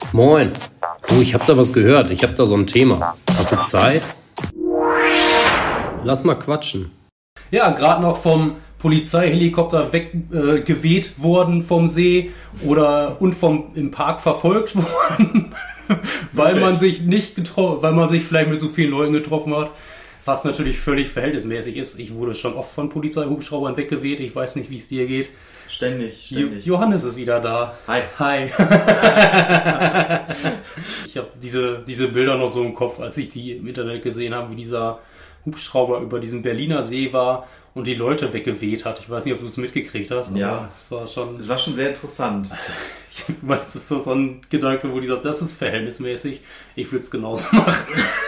Moin. Du, ich hab da was gehört. Ich hab da so ein Thema. Hast du Zeit? Lass mal quatschen. Ja, gerade noch vom Polizeihelikopter weggeweht worden vom See und im Park verfolgt worden, weil man sich vielleicht mit so vielen Leuten getroffen hat, was natürlich völlig verhältnismäßig ist. Ich wurde schon oft von Polizeihubschraubern weggeweht. Ich weiß nicht, wie es dir geht. Ständig. Johannes ist wieder da. Hi. Ich habe diese Bilder noch so im Kopf, als ich die im Internet gesehen habe, wie dieser Hubschrauber über diesem Berliner See war und die Leute weggeweht hat. Ich weiß nicht, ob du es mitgekriegt hast, aber ja, es war schon sehr interessant. Ich meine, das ist so ein Gedanke, wo die sagt, das ist verhältnismäßig. Ich würde es genauso machen.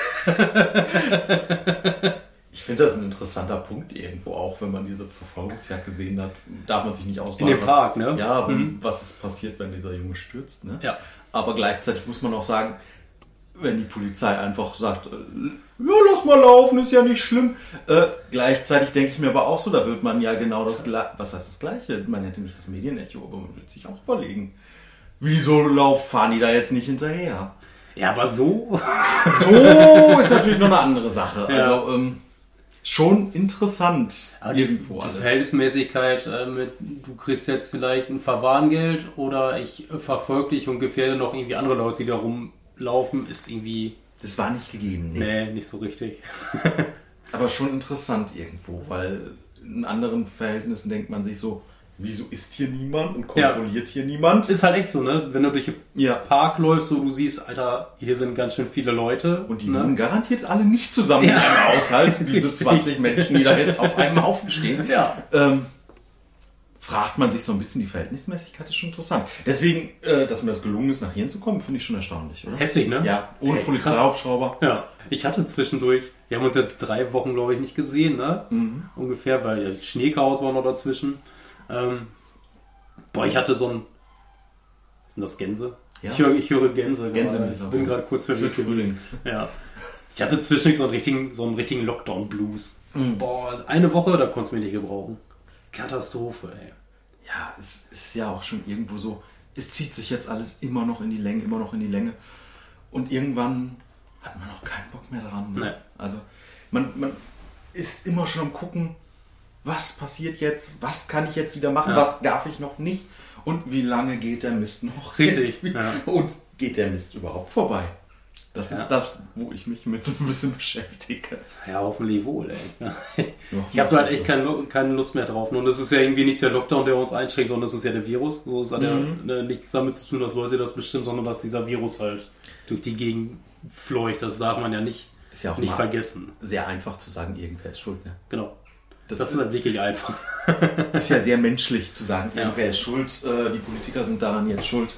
Ich finde das ein interessanter Punkt irgendwo auch, wenn man diese Verfolgungsjagd gesehen hat. Darf man sich nicht ausmalen. In dem Park, ne? Ja, was ist passiert, wenn dieser Junge stürzt, ne? Ja. Aber gleichzeitig muss man auch sagen, wenn die Polizei einfach sagt, ja, lass mal laufen, ist ja nicht schlimm. Gleichzeitig denke ich mir aber auch so, da wird man ja genau das Gleiche, was heißt das Gleiche? Man hätte nicht das Medienecho, aber man wird sich auch überlegen, wieso fahren die da jetzt nicht hinterher? Ja, aber so ist natürlich noch eine andere Sache. Ja. Also, schon interessant. Aber die Verhältnismäßigkeit du kriegst jetzt vielleicht ein Verwarngeld oder ich verfolge dich und gefährde noch irgendwie andere Leute, die da rumlaufen, ist irgendwie... Das war nicht gegeben, Nee, nicht so richtig. Aber schon interessant irgendwo, weil in anderen Verhältnissen denkt man sich so, wieso ist hier niemand und kontrolliert hier niemand? Ist halt echt so, ne? Wenn du durch den Park läufst, so du siehst, Alter, hier sind ganz schön viele Leute. Und die wohnen garantiert alle nicht zusammen in einem Haushalt, diese 20 Menschen, die da jetzt auf einem Haufen stehen. Ja. Fragt man sich so ein bisschen, die Verhältnismäßigkeit ist schon interessant. Deswegen, dass mir das gelungen ist, nach hier zu kommen, finde ich schon erstaunlich, oder? Heftig, ne? Ja, ohne Polizeihubschrauber. Ja. Ich hatte zwischendurch, wir haben uns jetzt 3 Wochen, glaube ich, nicht gesehen, ne? Ungefähr, weil ja Schneechaos war noch dazwischen. Ich hatte so ein... Sind das Gänse? Ja. Ich höre Gänse. Ich bin gerade kurz verwirrt. Frühling. Ja. Ich hatte zwischendurch so einen richtigen Lockdown-Blues. Boah, eine Woche, da konntest du mich nicht gebrauchen. Katastrophe, ey. Ja, es ist ja auch schon irgendwo so, es zieht sich jetzt alles immer noch in die Länge. Und irgendwann hat man auch keinen Bock mehr dran. Ne? Nee. Also man ist immer schon am gucken, was passiert jetzt, was kann ich jetzt wieder machen, was darf ich noch nicht und wie lange geht der Mist noch? Richtig. Ja. Und geht der Mist überhaupt vorbei? Das ist das, wo ich mich mit so ein bisschen beschäftige. Ja, hoffentlich wohl, ey. Ich habe halt echt keine Lust mehr drauf. Und das ist ja irgendwie nicht der Lockdown, der uns einschränkt, sondern das ist ja der Virus. So, es hat ja nichts damit zu tun, dass Leute das bestimmen, sondern dass dieser Virus halt durch die Gegend fleucht. Das darf man ja nicht vergessen. Sehr einfach zu sagen, irgendwer ist schuld, ne? Genau. Das ist halt wirklich einfach. Ist ja sehr menschlich zu sagen, irgendwer ist schuld, die Politiker sind daran jetzt schuld.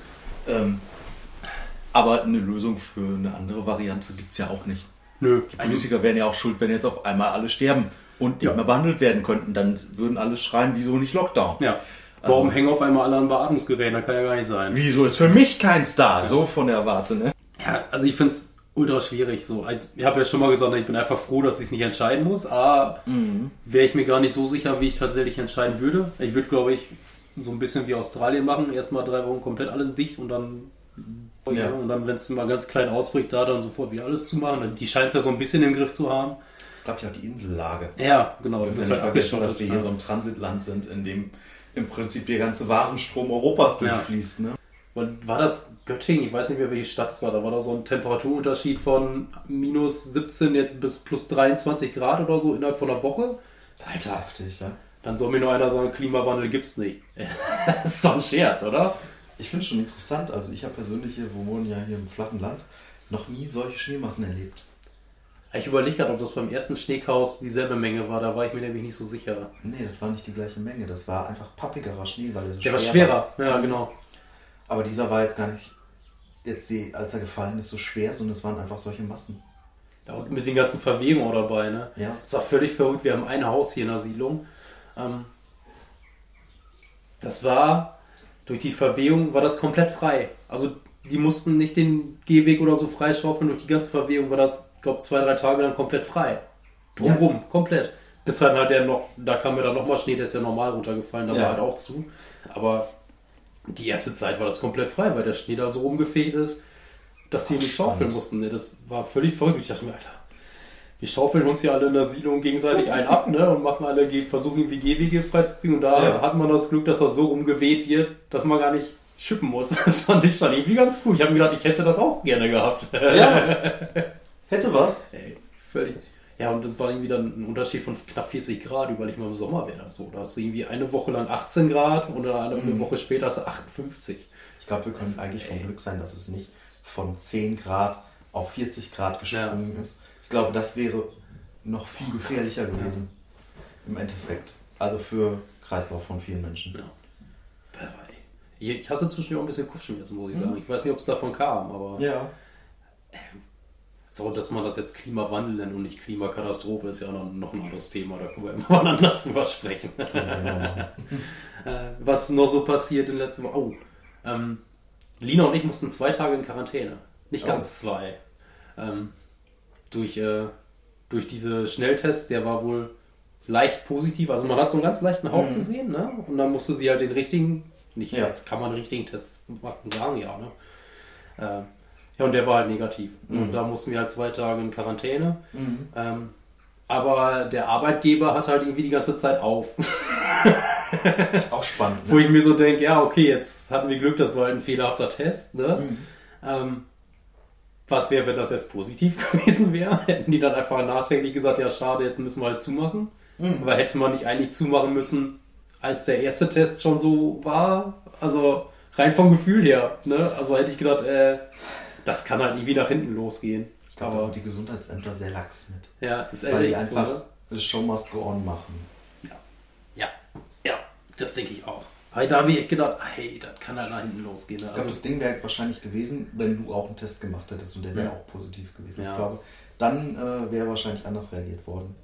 Aber eine Lösung für eine andere Variante gibt es ja auch nicht. Nö. Die Politiker wären ja auch schuld, wenn jetzt auf einmal alle sterben und nicht mehr behandelt werden könnten. Dann würden alle schreien, wieso nicht Lockdown? Ja. Warum hängen auf einmal alle an Beatmungsgeräten? Das kann ja gar nicht sein. Wieso ist für mich keins da? So von der Warte, ne? Ja, also ich finde es ultra schwierig. So. Also ich habe ja schon mal gesagt, ich bin einfach froh, dass ich es nicht entscheiden muss. Wäre ich mir gar nicht so sicher, wie ich tatsächlich entscheiden würde. Ich würde, glaube ich, so ein bisschen wie Australien machen. Erstmal 3 Wochen komplett alles dicht und dann... Ja. Und dann, wenn es mal ganz klein ausbricht, da dann sofort wieder alles zu machen. Die scheint es ja so ein bisschen im Griff zu haben. Das ist, glaube ich, auch die Insellage. Ja, genau. Wir müssen nicht vergessen, dass wir hier so ein Transitland sind, in dem im Prinzip der ganze Warenstrom Europas durchfließt. Ne? Und war das Göttingen? Ich weiß nicht mehr, welche Stadt es war. Da war da so ein Temperaturunterschied von minus 17 jetzt bis plus 23 Grad oder so innerhalb von einer Woche. Das ist heftig, ja. Dann soll mir nur einer sagen, Klimawandel gibt's nicht. Das ist doch ein Scherz, oder? Ich finde es schon interessant, also ich habe persönlich wir wohnen ja hier im flachen Land, noch nie solche Schneemassen erlebt. Ich überlege gerade, ob das beim ersten Schneechaos dieselbe Menge war, da war ich mir nämlich nicht so sicher. Nee, das war nicht die gleiche Menge, das war einfach pappigerer Schnee, weil er so schwer war. Der war schwerer, ja genau. Aber dieser war jetzt gar nicht, als er gefallen ist, so schwer, sondern es waren einfach solche Massen. Ja, und mit den ganzen Verwehungen auch dabei, ne? Ja. Das war völlig verrückt, wir haben ein Haus hier in der Siedlung. Das war... Durch die Verwehung war das komplett frei. Also die mussten nicht den Gehweg oder so freischaufeln. Durch die ganze Verwehung war das, ich glaube, 2-3 Tage dann komplett frei. Drumrum, komplett. Bis halt da kam mir dann nochmal Schnee, der ist ja normal runtergefallen, da war halt auch zu. Aber die erste Zeit war das komplett frei, weil der Schnee da so rumgefegt ist. dass sie nicht schaufeln mussten. Ne? Das war völlig verrückt. Ich dachte mir, Alter, wir schaufeln uns hier alle in der Siedlung gegenseitig einen ab, ne? Und machen alle, versuchen irgendwie Gehwege freizukriegen. Und da hat man das Glück, dass das so rumgeweht wird, dass man gar nicht schippen muss. Das fand ich dann irgendwie ganz cool. Ich habe mir gedacht, ich hätte das auch gerne gehabt. Ja. Hätte was? Ey, völlig. Ja, und das war irgendwie dann ein Unterschied von knapp 40 Grad. Überleg mal, im Sommer wäre das so. Da hast du irgendwie eine Woche lang 18 Grad und eine Woche später hast du 58. Ich glaube, wir können eigentlich vom Glück sein, dass es nicht von 10 Grad auf 40 Grad gesprungen ist. Ich glaube, das wäre noch viel gefährlicher gewesen. Im Endeffekt. Also für Kreislauf von vielen Menschen. Ja. Ich hatte zwischendurch auch ein bisschen Kopfschmerzen, muss ich sagen. Ich weiß nicht, ob es davon kam, aber... Ja. So, dass man das jetzt Klimawandel nennt und nicht Klimakatastrophe, ist ja noch ein anderes Thema. Da können wir immer wann anders drüber sprechen. Was noch so passiert in den letzten Wochen? Oh, Lina und ich mussten 2 Tage in Quarantäne. Nicht ganz 2. Durch diese Schnelltests, der war wohl leicht positiv. Also man hat so einen ganz leichten Hauch gesehen, ne? Und dann musste sie halt den richtigen, jetzt kann man einen richtigen Test machen, sagen, ne? Ja, und der war halt negativ. Und da mussten wir halt 2 Tage in Quarantäne. Aber der Arbeitgeber hat halt irgendwie die ganze Zeit auf. Auch spannend. Ne? Wo ich mir so denke, ja, okay, jetzt hatten wir Glück, das war halt ein fehlerhafter Test. Ne? Was wäre, wenn das jetzt positiv gewesen wäre? Hätten die dann einfach nachträglich gesagt, ja, schade, jetzt müssen wir halt zumachen. Aber hätte man nicht eigentlich zumachen müssen, als der erste Test schon so war? Also rein vom Gefühl her. Ne? Also hätte ich gedacht, das kann halt irgendwie nach hinten losgehen. Ich glaube, da sind die Gesundheitsämter sehr lax mit. Ja, ist weil die einfach so, ne? The show must go on machen. Ja, das denke ich auch. Weil da habe ich echt gedacht, hey, das kann halt nach hinten losgehen. Ne? Ich glaube, das Ding wäre wahrscheinlich gewesen, wenn du auch einen Test gemacht hättest und der wäre auch positiv gewesen. Ja. Ich glaube, dann wäre wahrscheinlich anders reagiert worden.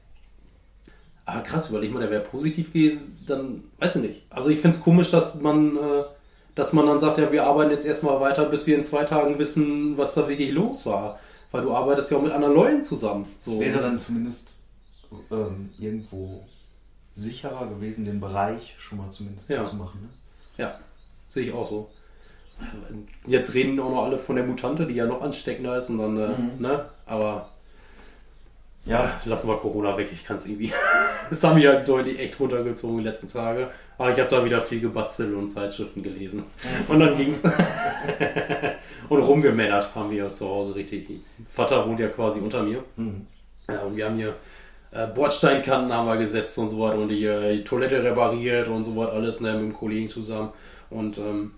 Aber krass, überleg mal, der wäre positiv gewesen, dann weiß ich nicht. Also ich finde es komisch, dass man dann sagt, ja, wir arbeiten jetzt erstmal weiter, bis wir in 2 Tagen wissen, was da wirklich los war. Weil du arbeitest ja auch mit anderen Leuten zusammen. So. Es wäre dann zumindest irgendwo sicherer gewesen, den Bereich schon mal zumindest zu machen. Ne? Ja, sehe ich auch so. Jetzt reden auch noch alle von der Mutante, die ja noch ansteckender ist und dann, ne? Aber lassen wir Corona weg, ich kann es irgendwie. Das haben mich halt deutlich echt runtergezogen die letzten Tage. Aber ich habe da wieder viel gebastelt und Zeitschriften gelesen. Und dann ging's. Und rumgemännert haben wir zu Hause richtig. Vater wohnt ja quasi unter mir. Ja, und wir haben hier Bordsteinkanten haben wir gesetzt und so weiter und die Toilette repariert und so weiter alles, ne, mit dem Kollegen zusammen. Und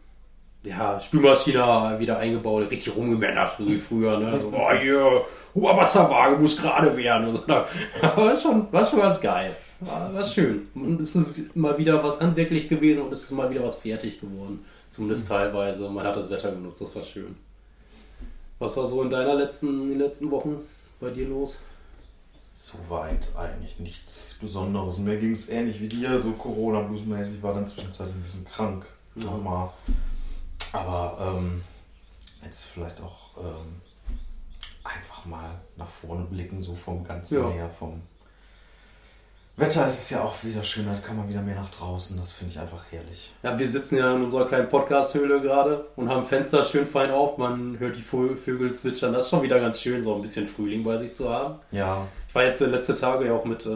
Spülmaschine wieder eingebaut, richtig rumgemännert, so wie früher. Ne? So, Wasserwaage muss gerade werden. Und so. Aber war schon ganz geil. War schön. Und es ist mal wieder was handwerklich gewesen und es ist mal wieder was fertig geworden. Zumindest teilweise. Man hat das Wetter genutzt, das war schön. Was war so in den letzten Wochen bei dir los? Soweit eigentlich nichts Besonderes. Mir ging es ähnlich wie dir, so Corona-Blues-mäßig, war dann zwischenzeitlich ein bisschen krank. Nochmal. Aber jetzt vielleicht auch einfach mal nach vorne blicken, so vom Ganzen her, vom Wetter ist es ja auch wieder schöner, da kann man wieder mehr nach draußen, das finde ich einfach herrlich. Ja, wir sitzen ja in unserer kleinen Podcast-Höhle gerade und haben Fenster schön fein auf, man hört die Vögel zwitschern, das ist schon wieder ganz schön, so ein bisschen Frühling bei sich zu haben. Ja. Ich war jetzt letzte Tage ja auch mit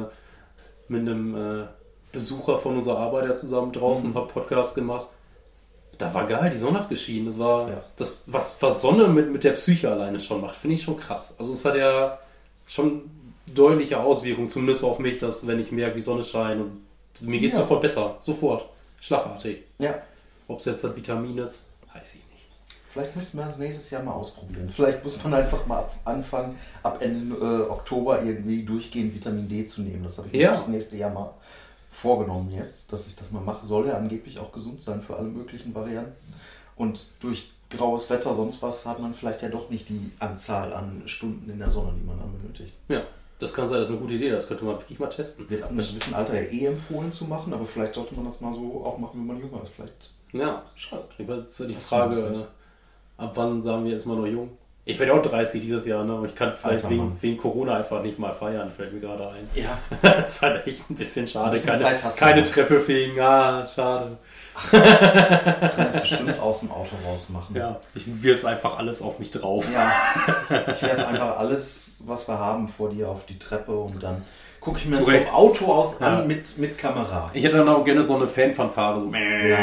einem Besucher von unserer Arbeit ja zusammen draußen und habe Podcast gemacht. Da war geil, die Sonne hat geschienen, das war das, was Sonne mit der Psyche alleine schon macht, finde ich schon krass. Also es hat ja schon deutliche Auswirkungen, zumindest auf mich, dass wenn ich merke, die Sonne scheint und mir geht es sofort besser, sofort, schlagartig. Ja. Ob es jetzt das Vitamin ist, weiß ich nicht. Vielleicht müssten wir das nächstes Jahr mal ausprobieren. Vielleicht muss man einfach mal anfangen, ab Ende Oktober irgendwie durchgehend Vitamin D zu nehmen. Das habe ich mir das nächste Jahr mal vorgenommen jetzt, dass ich das mal mache. Soll ja angeblich auch gesund sein für alle möglichen Varianten. Und durch graues Wetter, sonst was, hat man vielleicht ja doch nicht die Anzahl an Stunden in der Sonne, die man dann benötigt. Ja. Das kann sein, das ist eine gute Idee, das könnte man wirklich mal testen. Wird ab einem gewissen Alter ja empfohlen zu machen, aber vielleicht sollte man das mal so auch machen, wenn man jünger ist. Vielleicht. Ja, schade. Jetzt die Frage, ab wann sagen wir, ist man noch jung? Ich werde auch 30 dieses Jahr, ne? Aber ich kann vielleicht Alter, wegen Corona einfach nicht mal feiern, fällt mir gerade ein. Ja. Das ist halt echt ein bisschen schade. Keine Treppe fegen, schade. Du kannst bestimmt aus dem Auto raus machen. Ja, ich wirf einfach alles auf mich drauf. Ja, ich werfe einfach alles, was wir haben, vor dir auf die Treppe und dann gucke ich mir das vom Auto aus an mit Kamera. Ich hätte dann auch gerne so eine Fanfanfare, so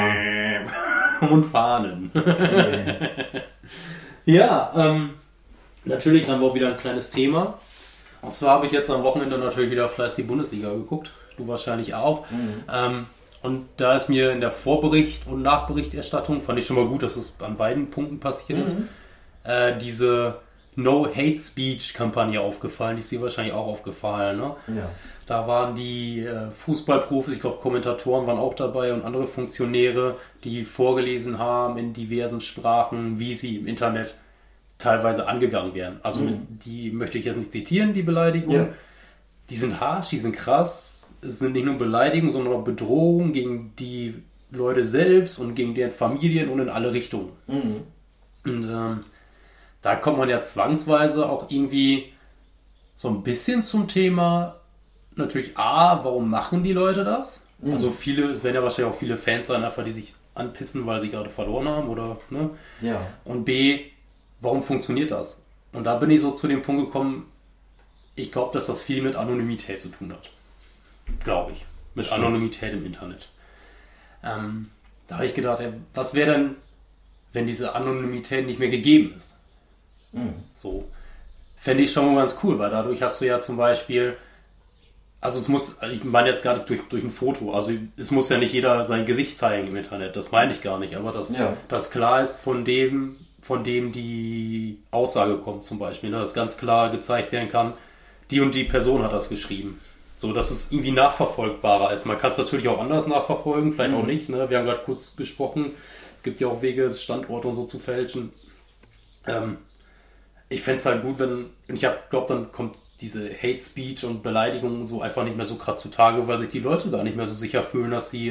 und Fahnen. Okay. Ja, natürlich haben wir auch wieder ein kleines Thema. Und zwar habe ich jetzt am Wochenende natürlich wieder fleißig Bundesliga geguckt. Du wahrscheinlich auch. Und da ist mir in der Vorbericht- und Nachberichterstattung, fand ich schon mal gut, dass es an beiden Punkten passiert ist, diese No-Hate-Speech-Kampagne aufgefallen. Die ist dir wahrscheinlich auch aufgefallen, ne? Ja. Da waren die Fußballprofis, ich glaube Kommentatoren waren auch dabei und andere Funktionäre, die vorgelesen haben in diversen Sprachen, wie sie im Internet teilweise angegangen werden. Also die möchte ich jetzt nicht zitieren, die Beleidigungen. Ja. Die sind harsch, die sind krass. Es sind nicht nur Beleidigungen, sondern auch Bedrohungen gegen die Leute selbst und gegen deren Familien und in alle Richtungen. Und da kommt man ja zwangsweise auch irgendwie so ein bisschen zum Thema, natürlich warum machen die Leute das? Also es werden ja wahrscheinlich auch viele Fans sein, einfach die sich anpissen, weil sie gerade verloren haben oder, ne? Ja. Und B, warum funktioniert das? Und da bin ich so zu dem Punkt gekommen, ich glaube, dass das viel mit Anonymität zu tun hat. Glaube ich. Mit Anonymität im Internet. Da habe ich gedacht, was wäre denn, wenn diese Anonymität nicht mehr gegeben ist? So. Fände ich schon mal ganz cool, weil dadurch hast du ja zum Beispiel, ich meine jetzt gerade durch ein Foto, also es muss ja nicht jeder sein Gesicht zeigen im Internet, das meine ich gar nicht, aber dass klar ist, von dem die Aussage kommt zum Beispiel, ne, dass ganz klar gezeigt werden kann, die und die Person hat das geschrieben. So, dass es irgendwie nachverfolgbarer ist. Man kann es natürlich auch anders nachverfolgen, vielleicht auch nicht. Ne? Wir haben gerade kurz gesprochen, es gibt ja auch Wege, Standorte und so zu fälschen. Ich fände es halt gut, ich glaube, dann kommt diese Hate Speech und Beleidigung und so einfach nicht mehr so krass zutage, weil sich die Leute gar nicht mehr so sicher fühlen, dass sie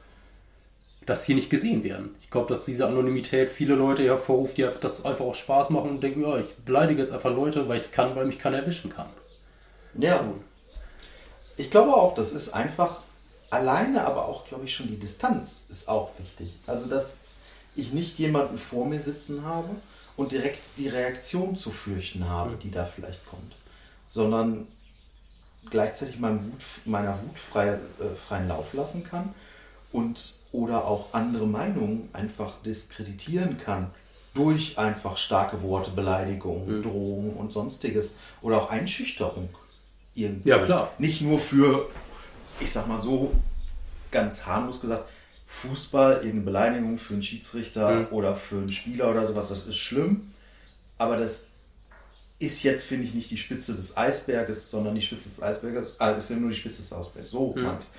nicht gesehen werden. Ich glaube, dass diese Anonymität viele Leute hervorruft, die das einfach auch Spaß machen und denken, ja, ich beleidige jetzt einfach Leute, weil ich es kann, weil mich keiner erwischen kann. Ja. So. Ich glaube auch, das ist einfach alleine, aber auch, glaube ich, schon die Distanz ist auch wichtig. Also, dass ich nicht jemanden vor mir sitzen habe und direkt die Reaktion zu fürchten habe, die da vielleicht kommt, sondern gleichzeitig meiner Wut freien Lauf lassen kann oder auch andere Meinungen einfach diskreditieren kann durch einfach starke Worte, Beleidigungen, Drohungen und Sonstiges oder auch Einschüchterung. Irgendwo. Ja, klar. Nicht nur für, ich sag mal so, ganz harmlos gesagt, Fußball, irgendeine Beleidigung für einen Schiedsrichter oder für einen Spieler oder sowas, das ist schlimm. Aber das ist jetzt, finde ich, nicht die Spitze des Eisberges, sondern die Spitze des Eisberges, ist ja nur die Spitze des Eisbergs, so mag ich's.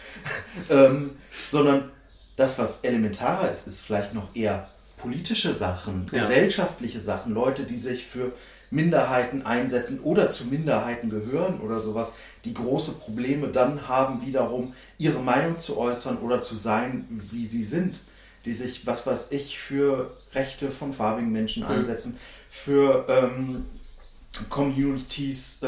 Sondern das, was elementarer ist vielleicht noch eher politische Sachen, gesellschaftliche Sachen, Leute, die sich für Minderheiten einsetzen oder zu Minderheiten gehören oder sowas, die große Probleme dann haben, wiederum ihre Meinung zu äußern oder zu sein, wie sie sind, die sich, was weiß ich, für Rechte von farbigen Menschen einsetzen, für Communities,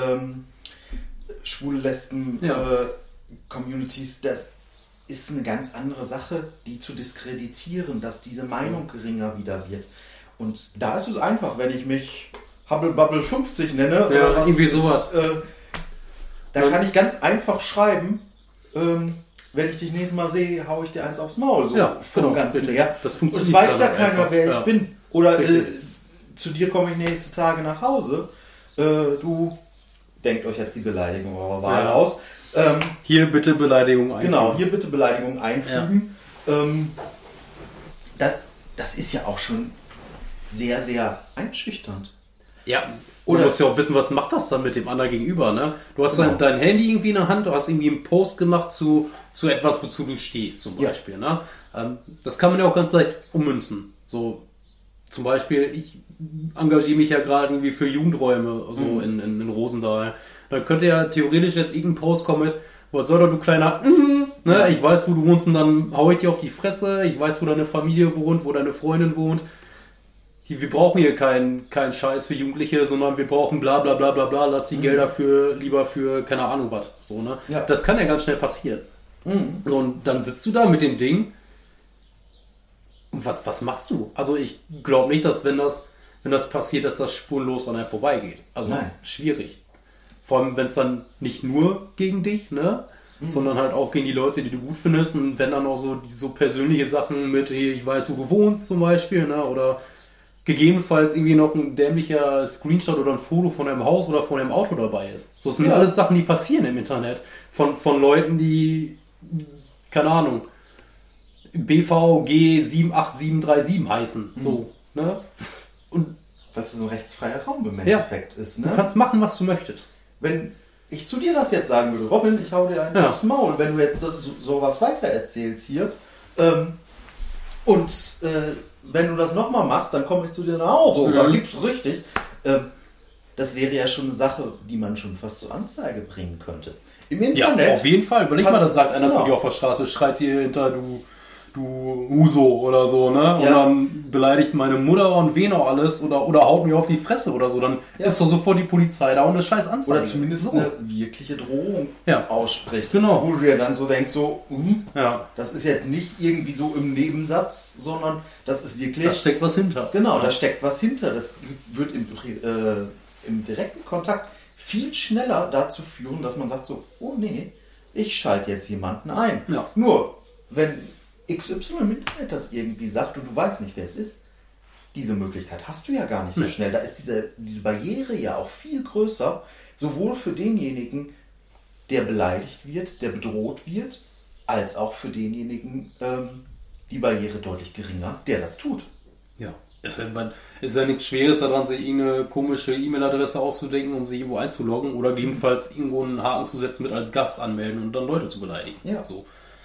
schwule Lesben, Communities, das ist eine ganz andere Sache, die zu diskreditieren, dass diese Meinung geringer wieder wird. Und da ist es einfach, wenn ich mich Hubble Bubble 50 nenne, oder was irgendwie sowas. Da kann ich ganz einfach schreiben, wenn ich dich nächstes Mal sehe, haue ich dir eins aufs Maul, so vom Ganzen her. Das funktioniert. Es weiß ja keiner, wer ich bin. Oder zu dir komme ich nächste Tage nach Hause. Du denkt euch jetzt die Beleidigung eurer Wahl aus. Hier bitte Beleidigung einfügen. Genau, hier bitte Beleidigung einfügen. Das ist ja auch schon sehr, sehr einschüchternd. Ja, du musst ja auch wissen, was macht das dann mit dem anderen gegenüber, ne? Du hast dein Handy irgendwie in der Hand, du hast irgendwie einen Post gemacht zu etwas, wozu du stehst, zum Beispiel, ne? Das kann man ja auch ganz leicht ummünzen. So, zum Beispiel, ich engagiere mich ja gerade irgendwie für Jugendräume, so in Rosendahl. Dann könnte ja theoretisch jetzt irgendein Post kommen mit, was soll da, du kleiner, ne? Ich weiß, wo du wohnst und dann hau ich dir auf die Fresse, ich weiß, wo deine Familie wohnt, wo deine Freundin wohnt. wir brauchen hier keinen Scheiß für Jugendliche, sondern wir brauchen bla bla bla bla bla, lass die Gelder lieber für keine Ahnung was. So, ne? Ja. Das kann ja ganz schnell passieren. So, und dann sitzt du da mit dem Ding und was machst du? Also ich glaube nicht, dass wenn das passiert, dass das spurlos an einem vorbeigeht. Also schwierig. Vor allem, wenn es dann nicht nur gegen dich, ne? Sondern halt auch gegen die Leute, die du gut findest. Und wenn dann auch so persönliche Sachen mit, hey, ich weiß, wo du wohnst zum Beispiel, ne? Oder gegebenenfalls irgendwie noch ein dämlicher Screenshot oder ein Foto von deinem Haus oder von deinem Auto dabei ist. So, das sind alles Sachen, die passieren im Internet. Von Leuten, die, keine Ahnung, BVG 78737 heißen. So, ne? Und weil es so ein rechtsfreier Raum im Endeffekt ist. Ne? Du kannst machen, was du möchtest. Wenn ich zu dir das jetzt sagen würde, Robin, ich hau dir eins aufs Maul, wenn du jetzt sowas weiter erzählst hier, wenn du das nochmal machst, dann komme ich zu dir nach Hause. Da gibt's richtig. Das wäre ja schon eine Sache, die man schon fast zur Anzeige bringen könnte. Im Internet. Ja, auf jeden Fall. Überleg mal, da sagt einer zu dir auf der Straße, schreit dir hinter, du Huso oder so, ne? Und dann beleidigt meine Mutter und wen auch alles oder haut mir auf die Fresse oder so. Dann ist doch sofort die Polizei da und eine scheiß Anzeige. Oder zumindest eine wirkliche Drohung ausspricht. Genau. Wo du ja dann so denkst, das ist jetzt nicht irgendwie so im Nebensatz, sondern das ist wirklich... Da steckt was hinter. Genau, da steckt was hinter. Das wird im direkten Kontakt viel schneller dazu führen, dass man sagt so, oh nee, ich schalte jetzt jemanden ein. Ja. Nur, wenn XY im Internet das irgendwie sagt und du weißt nicht, wer es ist, diese Möglichkeit hast du ja gar nicht so schnell. Da ist diese Barriere ja auch viel größer, sowohl für denjenigen, der beleidigt wird, der bedroht wird, als auch für denjenigen, die Barriere deutlich geringer, der das tut. Ja. Ist ja nichts Schweres daran, sich irgendeine komische E-Mail-Adresse auszudenken, um sich irgendwo einzuloggen oder gegebenenfalls irgendwo einen Haken zu setzen mit als Gast anmelden und dann Leute zu beleidigen. Ja. So.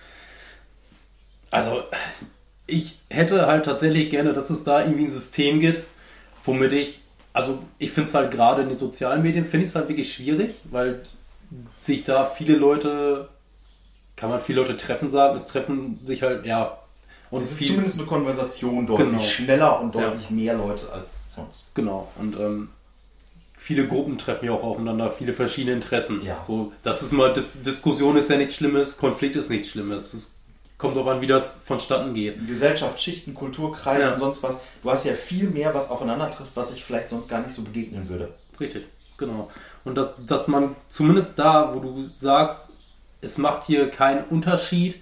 Also, ich hätte halt tatsächlich gerne, dass es da irgendwie ein System gibt, womit ich finde es halt gerade in den sozialen Medien, finde ich es halt wirklich schwierig, weil sich da viele Leute treffen sagen, es treffen sich halt, und es ist zumindest eine Konversation deutlich schneller und deutlich mehr Leute als sonst. Genau, und viele Gruppen treffen ja auch aufeinander, viele verschiedene Interessen. Ja. So, das ist mal, Diskussion ist ja nichts Schlimmes, Konflikt ist nichts Schlimmes. Es kommt auch an, wie das vonstatten geht. Gesellschaft, Schichten, Kulturkreise und sonst was. Du hast ja viel mehr, was aufeinander trifft, was ich vielleicht sonst gar nicht so begegnen würde. Richtig, genau. Und dass man zumindest da, wo du sagst, es macht hier keinen Unterschied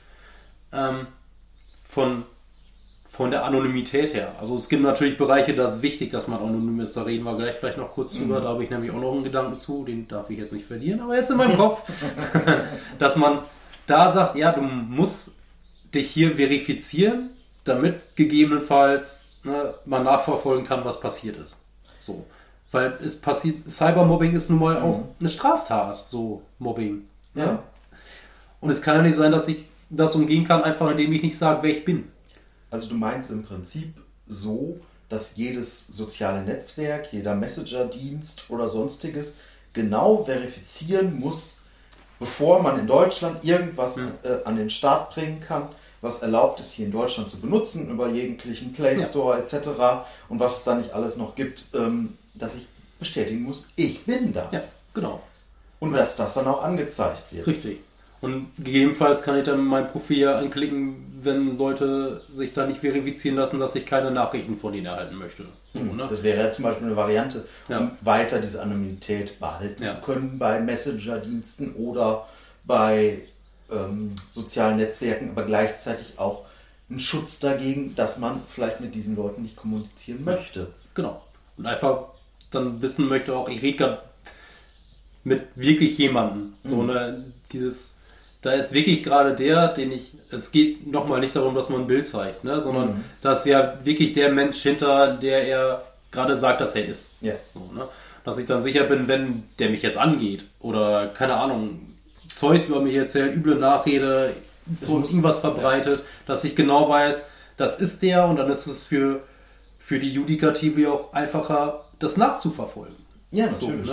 von der Anonymität her. Also es gibt natürlich Bereiche, da ist wichtig, dass man anonym ist. Da reden wir gleich vielleicht noch kurz drüber. Da habe ich nämlich auch noch einen Gedanken zu. Den darf ich jetzt nicht verlieren, aber er ist in meinem Kopf. Dass man da sagt, ja, du musst dich hier verifizieren, damit gegebenenfalls man nachverfolgen kann, was passiert ist. So. Weil es passiert, Cybermobbing ist nun mal auch eine Straftat, so Mobbing. Ja. Und es kann ja nicht sein, dass ich das umgehen kann, einfach indem ich nicht sage, wer ich bin. Also du meinst im Prinzip so, dass jedes soziale Netzwerk, jeder Messenger-Dienst oder sonstiges genau verifizieren muss, bevor man in Deutschland irgendwas an den Start bringen kann, was erlaubt ist, hier in Deutschland zu benutzen, über jeglichen Play Store etc. und was es da nicht alles noch gibt, dass ich bestätigen muss, ich bin das. Ja, genau. Und dass das dann auch angezeigt wird. Richtig. Und gegebenenfalls kann ich dann mein Profil anklicken, wenn Leute sich da nicht verifizieren lassen, dass ich keine Nachrichten von ihnen erhalten möchte. So, ne? Das wäre ja zum Beispiel eine Variante, um weiter diese Anonymität behalten zu können bei Messenger-Diensten oder bei sozialen Netzwerken, aber gleichzeitig auch ein Schutz dagegen, dass man vielleicht mit diesen Leuten nicht kommunizieren möchte. Genau. Und einfach dann wissen möchte auch, ich rede gerade mit wirklich jemandem. So, da ist wirklich gerade es geht nochmal nicht darum, dass man ein Bild zeigt, ne, sondern da ist ja wirklich der Mensch hinter, der er gerade sagt, dass er ist. Ja. So, ne? Dass ich dann sicher bin, wenn der mich jetzt angeht oder, keine Ahnung, Zeugs über mich erzählt, üble Nachrede, so irgendwas verbreitet, dass ich genau weiß, das ist der und dann ist es für die Judikative auch einfacher, das nachzuverfolgen. Ja, natürlich. So, ne?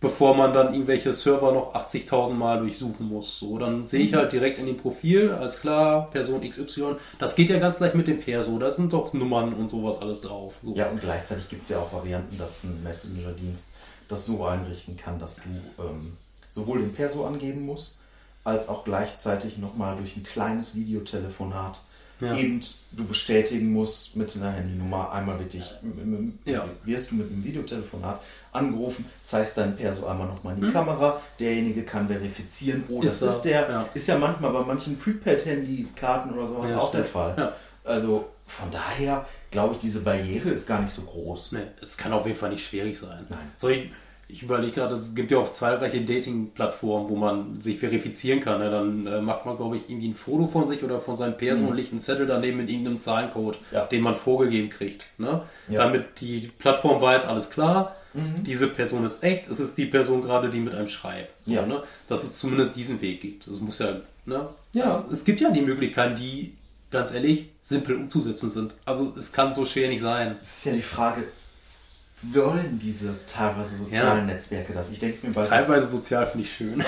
bevor man dann irgendwelche Server noch 80.000 Mal durchsuchen muss. So, dann sehe ich halt direkt in dem Profil, alles klar, Person XY. Das geht ja ganz leicht mit dem Perso, da sind doch Nummern und sowas alles drauf. So. Ja, und gleichzeitig gibt es ja auch Varianten, dass ein Messenger-Dienst das so einrichten kann, dass du sowohl den Perso angeben musst, als auch gleichzeitig nochmal durch ein kleines Videotelefonat eben du bestätigen musst mit einer Handynummer. Einmal wirst du mit einem Videotelefonat angerufen, zeigst deinen Perso einmal nochmal in die Kamera, derjenige kann verifizieren, das ist der. Ist ja manchmal bei manchen Prepaid-Handy-Karten oder sowas auch der Fall. Ja. Also von daher glaube ich, diese Barriere ist gar nicht so groß. Nee, es kann auf jeden Fall nicht schwierig sein. Nein. So, ich überlege gerade, es gibt ja auch zahlreiche Dating-Plattformen, wo man sich verifizieren kann. Ne? Dann macht man, glaube ich, irgendwie ein Foto von sich oder von seinem Perso und legt einen Zettel daneben mit irgendeinem Zahlencode, den man vorgegeben kriegt. Ne? Ja. Damit die Plattform weiß, alles klar, diese Person ist echt, es ist die Person gerade, die mit einem schreibt. So, ne? Dass es zumindest diesen Weg gibt. Das muss ja, ne? Also, es gibt ja die Möglichkeiten, die, ganz ehrlich, simpel umzusetzen sind. Also es kann so schwer nicht sein. Es ist ja die Frage, wollen diese teilweise sozialen Netzwerke das? Ich denke mir teilweise sozial finde ich schön.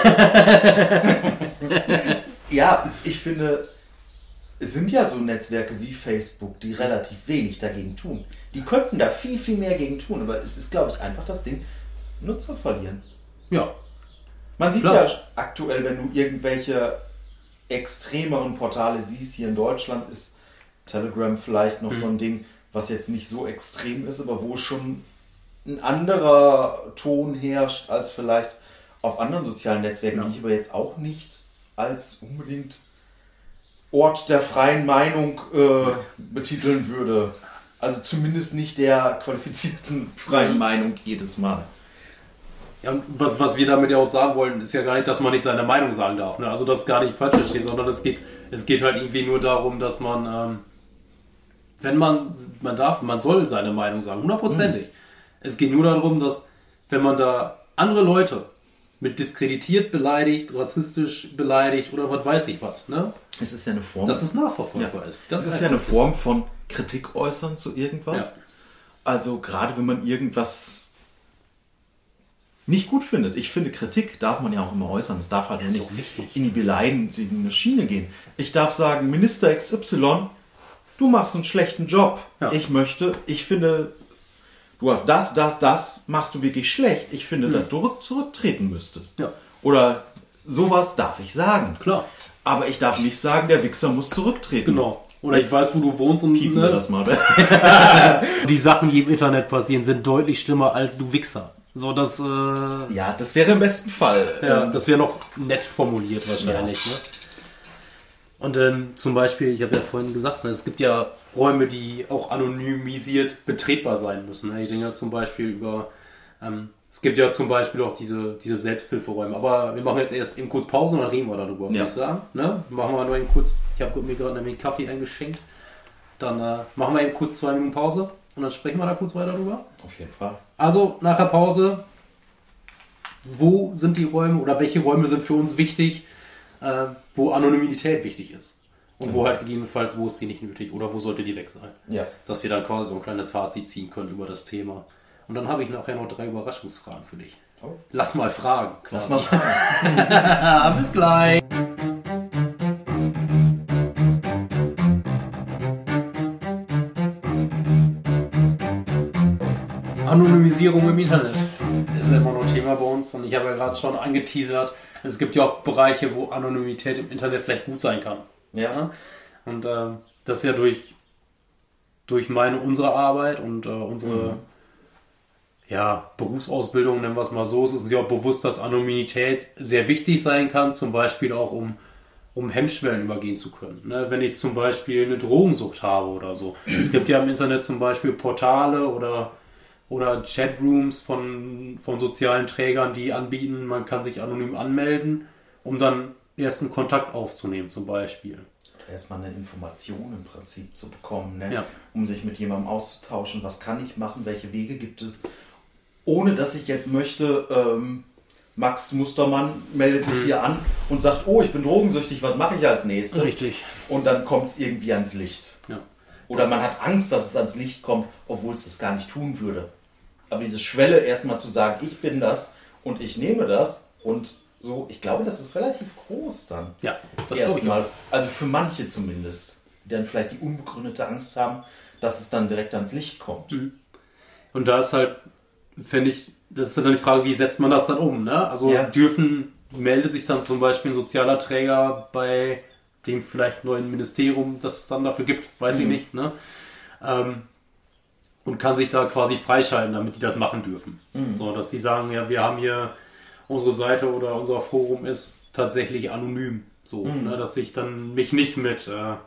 Ja, ich finde, es sind ja so Netzwerke wie Facebook, die relativ wenig dagegen tun. Die könnten da viel, viel mehr gegen tun, aber es ist, glaube ich, einfach das Ding, Nutzer verlieren. Ja. Man sieht ja aktuell, wenn du irgendwelche extremeren Portale siehst, hier in Deutschland ist Telegram vielleicht noch so ein Ding, was jetzt nicht so extrem ist, aber wo schon ein anderer Ton herrscht als vielleicht auf anderen sozialen Netzwerken, die ich aber jetzt auch nicht als unbedingt Ort der freien Meinung betiteln würde. Also zumindest nicht der qualifizierten freien Meinung jedes Mal. Ja, und was wir damit ja auch sagen wollen, ist ja gar nicht, dass man nicht seine Meinung sagen darf. Ne? Also das ist gar nicht falsch versteht, sondern es geht halt irgendwie nur darum, dass man, wenn man soll seine Meinung sagen, 100%ig. Es geht nur darum, dass, wenn man da andere Leute mit diskreditiert, beleidigt, rassistisch beleidigt oder was weiß ich was, ne? Es ist ja eine Form, dass es nachverfolgbar ist. Es ist ja eine Form von Kritik äußern zu irgendwas. Ja. Also gerade wenn man irgendwas nicht gut findet. Ich finde, Kritik darf man ja auch immer äußern. Es darf halt nicht in die beleidigende Schiene gehen. Ich darf sagen, Minister XY, du machst einen schlechten Job. Ja. Ich finde, du hast das machst du wirklich schlecht. Ich finde, dass du zurücktreten müsstest. Ja. Oder sowas darf ich sagen. Klar. Aber ich darf nicht sagen, der Wichser muss zurücktreten. Genau. Oder jetzt, ich weiß, wo du wohnst und piepen wir das mal. Die Sachen, die im Internet passieren, sind deutlich schlimmer als du Wichser. So, das ja, das wäre im besten Fall. Ja, das wäre noch nett formuliert wahrscheinlich. Ja. Ne? Und zum Beispiel, ich habe ja vorhin gesagt, ne, es gibt ja Räume, die auch anonymisiert betretbar sein müssen. Ne? Ich denke ja zum Beispiel über, es gibt ja zum Beispiel auch diese Selbsthilferäume. Aber wir machen jetzt erst eben kurz Pause und dann reden wir darüber, würde ich sagen. Ne? Machen wir nur eben kurz, ich habe mir gerade einen Kaffee eingeschenkt. Dann machen wir eben kurz 2 Minuten Pause und dann sprechen wir da kurz weiter drüber. Auf jeden Fall. Also nach der Pause, wo sind die Räume oder welche Räume sind für uns wichtig, wo Anonymität wichtig ist und wo halt gegebenenfalls, wo ist sie nicht nötig oder wo sollte die weg sein. Ja. Dass wir dann quasi so ein kleines Fazit ziehen können über das Thema. Und dann habe ich nachher noch 3 Überraschungsfragen für dich. Oh. Lass mal fragen. Quasi. Lass mal fragen. Bis gleich. Anonymisierung im Internet ist ja immer noch Thema bei uns und ich habe ja gerade schon angeteasert, es gibt ja auch Bereiche, wo Anonymität im Internet vielleicht gut sein kann. Ja. Und das ist ja durch unsere Arbeit und unsere Berufsausbildung, nennen wir es mal so, es ist ja auch bewusst, dass Anonymität sehr wichtig sein kann, zum Beispiel auch um Hemmschwellen übergehen zu können. Ne? Wenn ich zum Beispiel eine Drogensucht habe oder so. Es gibt ja im Internet zum Beispiel Portale oder Chatrooms von sozialen Trägern, die anbieten, man kann sich anonym anmelden, um dann ersten Kontakt aufzunehmen zum Beispiel. Erstmal eine Information im Prinzip zu bekommen, ne? Ja. Um sich mit jemandem auszutauschen, was kann ich machen, welche Wege gibt es, ohne dass ich jetzt möchte, Max Mustermann meldet sich hier an und sagt, oh, ich bin drogensüchtig, was mache ich als nächstes? Richtig. Und dann kommt es irgendwie ans Licht. Ja. Oder man hat Angst, dass es ans Licht kommt, obwohl es das gar nicht tun würde. Aber diese Schwelle erstmal zu sagen, ich bin das und ich nehme das und so, ich glaube, das ist relativ groß dann. Ja, das glaube ich Erstmal, also für manche zumindest, die dann vielleicht die unbegründete Angst haben, dass es dann direkt ans Licht kommt. Und da ist halt, finde ich, das ist dann die Frage, wie setzt man das dann um, ne? Also meldet sich dann zum Beispiel ein sozialer Träger bei dem vielleicht neuen Ministerium, das es dann dafür gibt, weiß ich nicht, ne? Und kann sich da quasi freischalten, damit die das machen dürfen. So, dass sie sagen, ja, wir haben hier unsere Seite oder unser Forum ist tatsächlich anonym. So, ne, dass ich dann mich nicht mit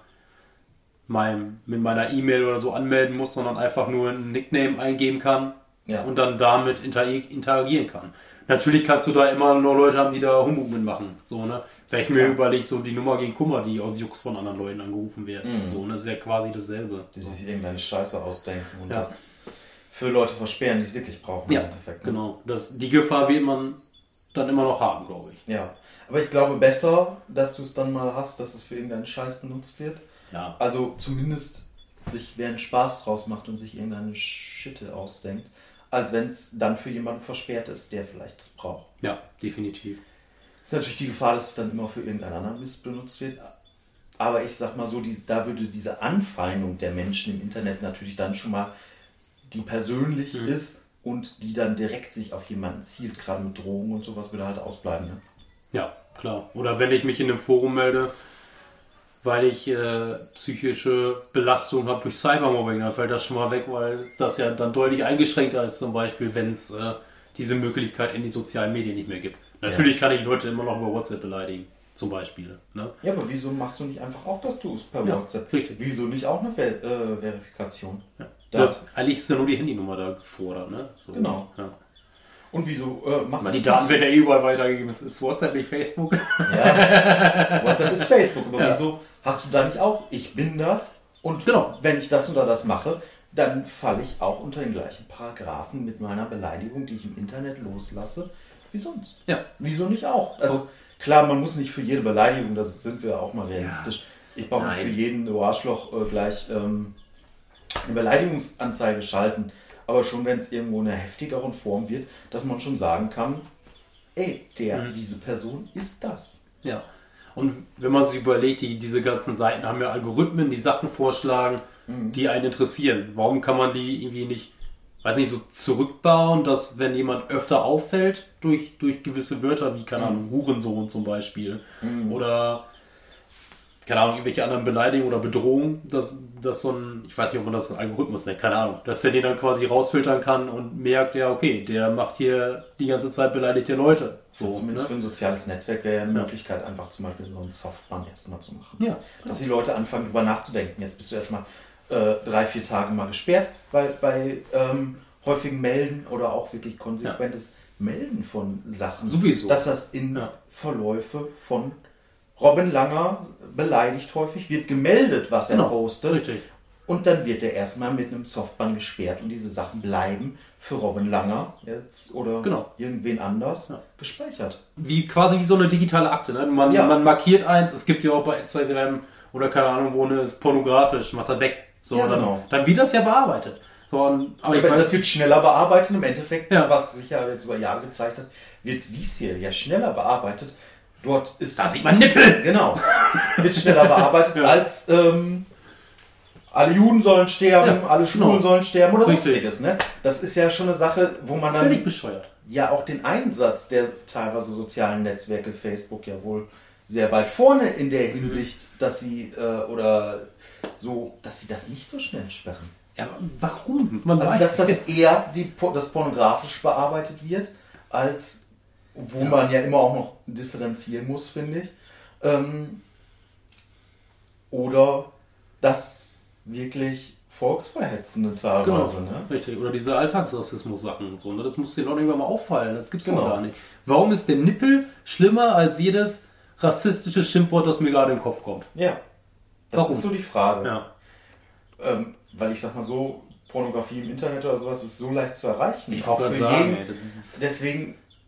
meiner E-Mail oder so anmelden muss, sondern einfach nur einen Nickname eingeben kann und dann damit interagieren kann. Natürlich kannst du da immer nur Leute haben, die da Humbug mitmachen. So, ne? Wenn ich mir überlege, so die Nummer gegen Kummer, die aus Jux von anderen Leuten angerufen werden. So, und das ist ja quasi dasselbe. Die sich irgendeine Scheiße ausdenken und das für Leute versperren, die es wirklich brauchen im Endeffekt. Ne? Genau. Die Gefahr wird man dann immer noch haben, glaube ich. Ja, aber ich glaube besser, dass du es dann mal hast, dass es für irgendeinen Scheiß benutzt wird. Ja. Also zumindest sich wer einen Spaß draus macht und sich irgendeine Schitte ausdenkt, als wenn es dann für jemanden versperrt ist, der vielleicht das braucht. Ja, definitiv. Ist natürlich die Gefahr, dass es dann immer für irgendeinen anderen Mist benutzt wird. Aber ich sag mal so, da würde diese Anfeindung der Menschen im Internet natürlich dann schon mal, die persönlich ist und die dann direkt sich auf jemanden zielt, gerade mit Drogen und sowas, würde halt ausbleiben. Ne? Ja, klar. Oder wenn ich mich in einem Forum melde, weil ich psychische Belastung habe durch Cybermobbing, dann fällt das schon mal weg, weil das ja dann deutlich eingeschränkter ist, zum Beispiel, wenn es diese Möglichkeit in den sozialen Medien nicht mehr gibt. Natürlich kann ich Leute immer noch über WhatsApp beleidigen, zum Beispiel. Ne? Ja, aber wieso machst du nicht einfach auch, dass du es per WhatsApp? Richtig. Wieso nicht auch eine Verifikation? Ja. So, eigentlich ist ja nur die Handynummer da gefordert. Ne? So, genau. Ja. Und wieso machst du die Daten werden ja überall weitergegeben. Ist WhatsApp nicht Facebook? Ja, WhatsApp ist Facebook. Aber wieso hast du da nicht auch, ich bin das und wenn ich das oder das mache, dann falle ich auch unter den gleichen Paragraphen mit meiner Beleidigung, die ich im Internet loslasse, wie sonst. Ja. Wieso nicht auch? Also klar, man muss nicht für jede Beleidigung, das sind wir auch mal realistisch. Ja. Ich brauche nicht für jeden Arschloch gleich eine Beleidigungsanzeige schalten. Aber schon, wenn es irgendwo in einer heftigeren Form wird, dass man schon sagen kann, ey, diese Person ist das. Ja. Und wenn man sich überlegt, diese ganzen Seiten haben ja Algorithmen, die Sachen vorschlagen, die einen interessieren. Warum kann man die irgendwie nicht, weiß nicht, so zurückbauen, dass wenn jemand öfter auffällt durch gewisse Wörter, wie, keine Ahnung, Hurensohn zum Beispiel, oder keine Ahnung, irgendwelche anderen Beleidigungen oder Bedrohungen, dass so ein, ich weiß nicht, ob man das ein Algorithmus nennt, keine Ahnung, dass der den dann quasi rausfiltern kann und merkt, ja, okay, der macht hier die ganze Zeit beleidigte Leute. So, zumindest für ein soziales Netzwerk wäre ja eine Möglichkeit, einfach zum Beispiel so einen Softban erstmal zu machen. Ja, dass die Leute anfangen, darüber nachzudenken. Jetzt bist du erstmal 3-4 Tage mal gesperrt bei häufigen Melden oder auch wirklich konsequentes Melden von Sachen. Sowieso. Dass das in Verläufe von Robin Langer beleidigt häufig, wird gemeldet, was er postet. Richtig. Und dann wird er erstmal mit einem Softban gesperrt und diese Sachen bleiben für Robin Langer jetzt oder irgendwen anders gespeichert. Quasi wie so eine digitale Akte. Ne? Man markiert eins, es gibt ja auch bei Instagram oder keine Ahnung, wo eine ist pornografisch, macht er weg. So, dann wird das ja bearbeitet. So, aber das wird schneller bearbeitet im Endeffekt, was sich ja jetzt über Jahre gezeigt hat, wird dies hier ja schneller bearbeitet. Dort ist da sieht man Nippel! Genau. Wird schneller bearbeitet als alle Juden sollen sterben, alle Schwulen sollen sterben oder sonstiges. Ne? Das ist ja schon eine Sache, wo man dann völlig bescheuert. Ja auch den Einsatz der teilweise sozialen Netzwerke, Facebook ja wohl sehr weit vorne in der Hinsicht, dass sie dass sie das nicht so schnell sperren. Ja, warum? Dass das eher das pornografisch bearbeitet wird, als wo man ja immer auch noch differenzieren muss, finde ich. Oder das wirklich volksverhetzende teilweise. Genau, ne? Richtig. Oder diese Alltagsrassismus-Sachen und so. Ne? Das muss den Leuten irgendwann mal auffallen. Das gibt's doch gar nicht. Warum ist der Nippel schlimmer als jedes rassistische Schimpfwort, das mir gerade in den Kopf kommt? Ja. Das ist so die Frage. Ja. Weil ich sag mal so, Pornografie im Internet oder sowas ist so leicht zu erreichen. Ich wollte gerade sagen, deswegen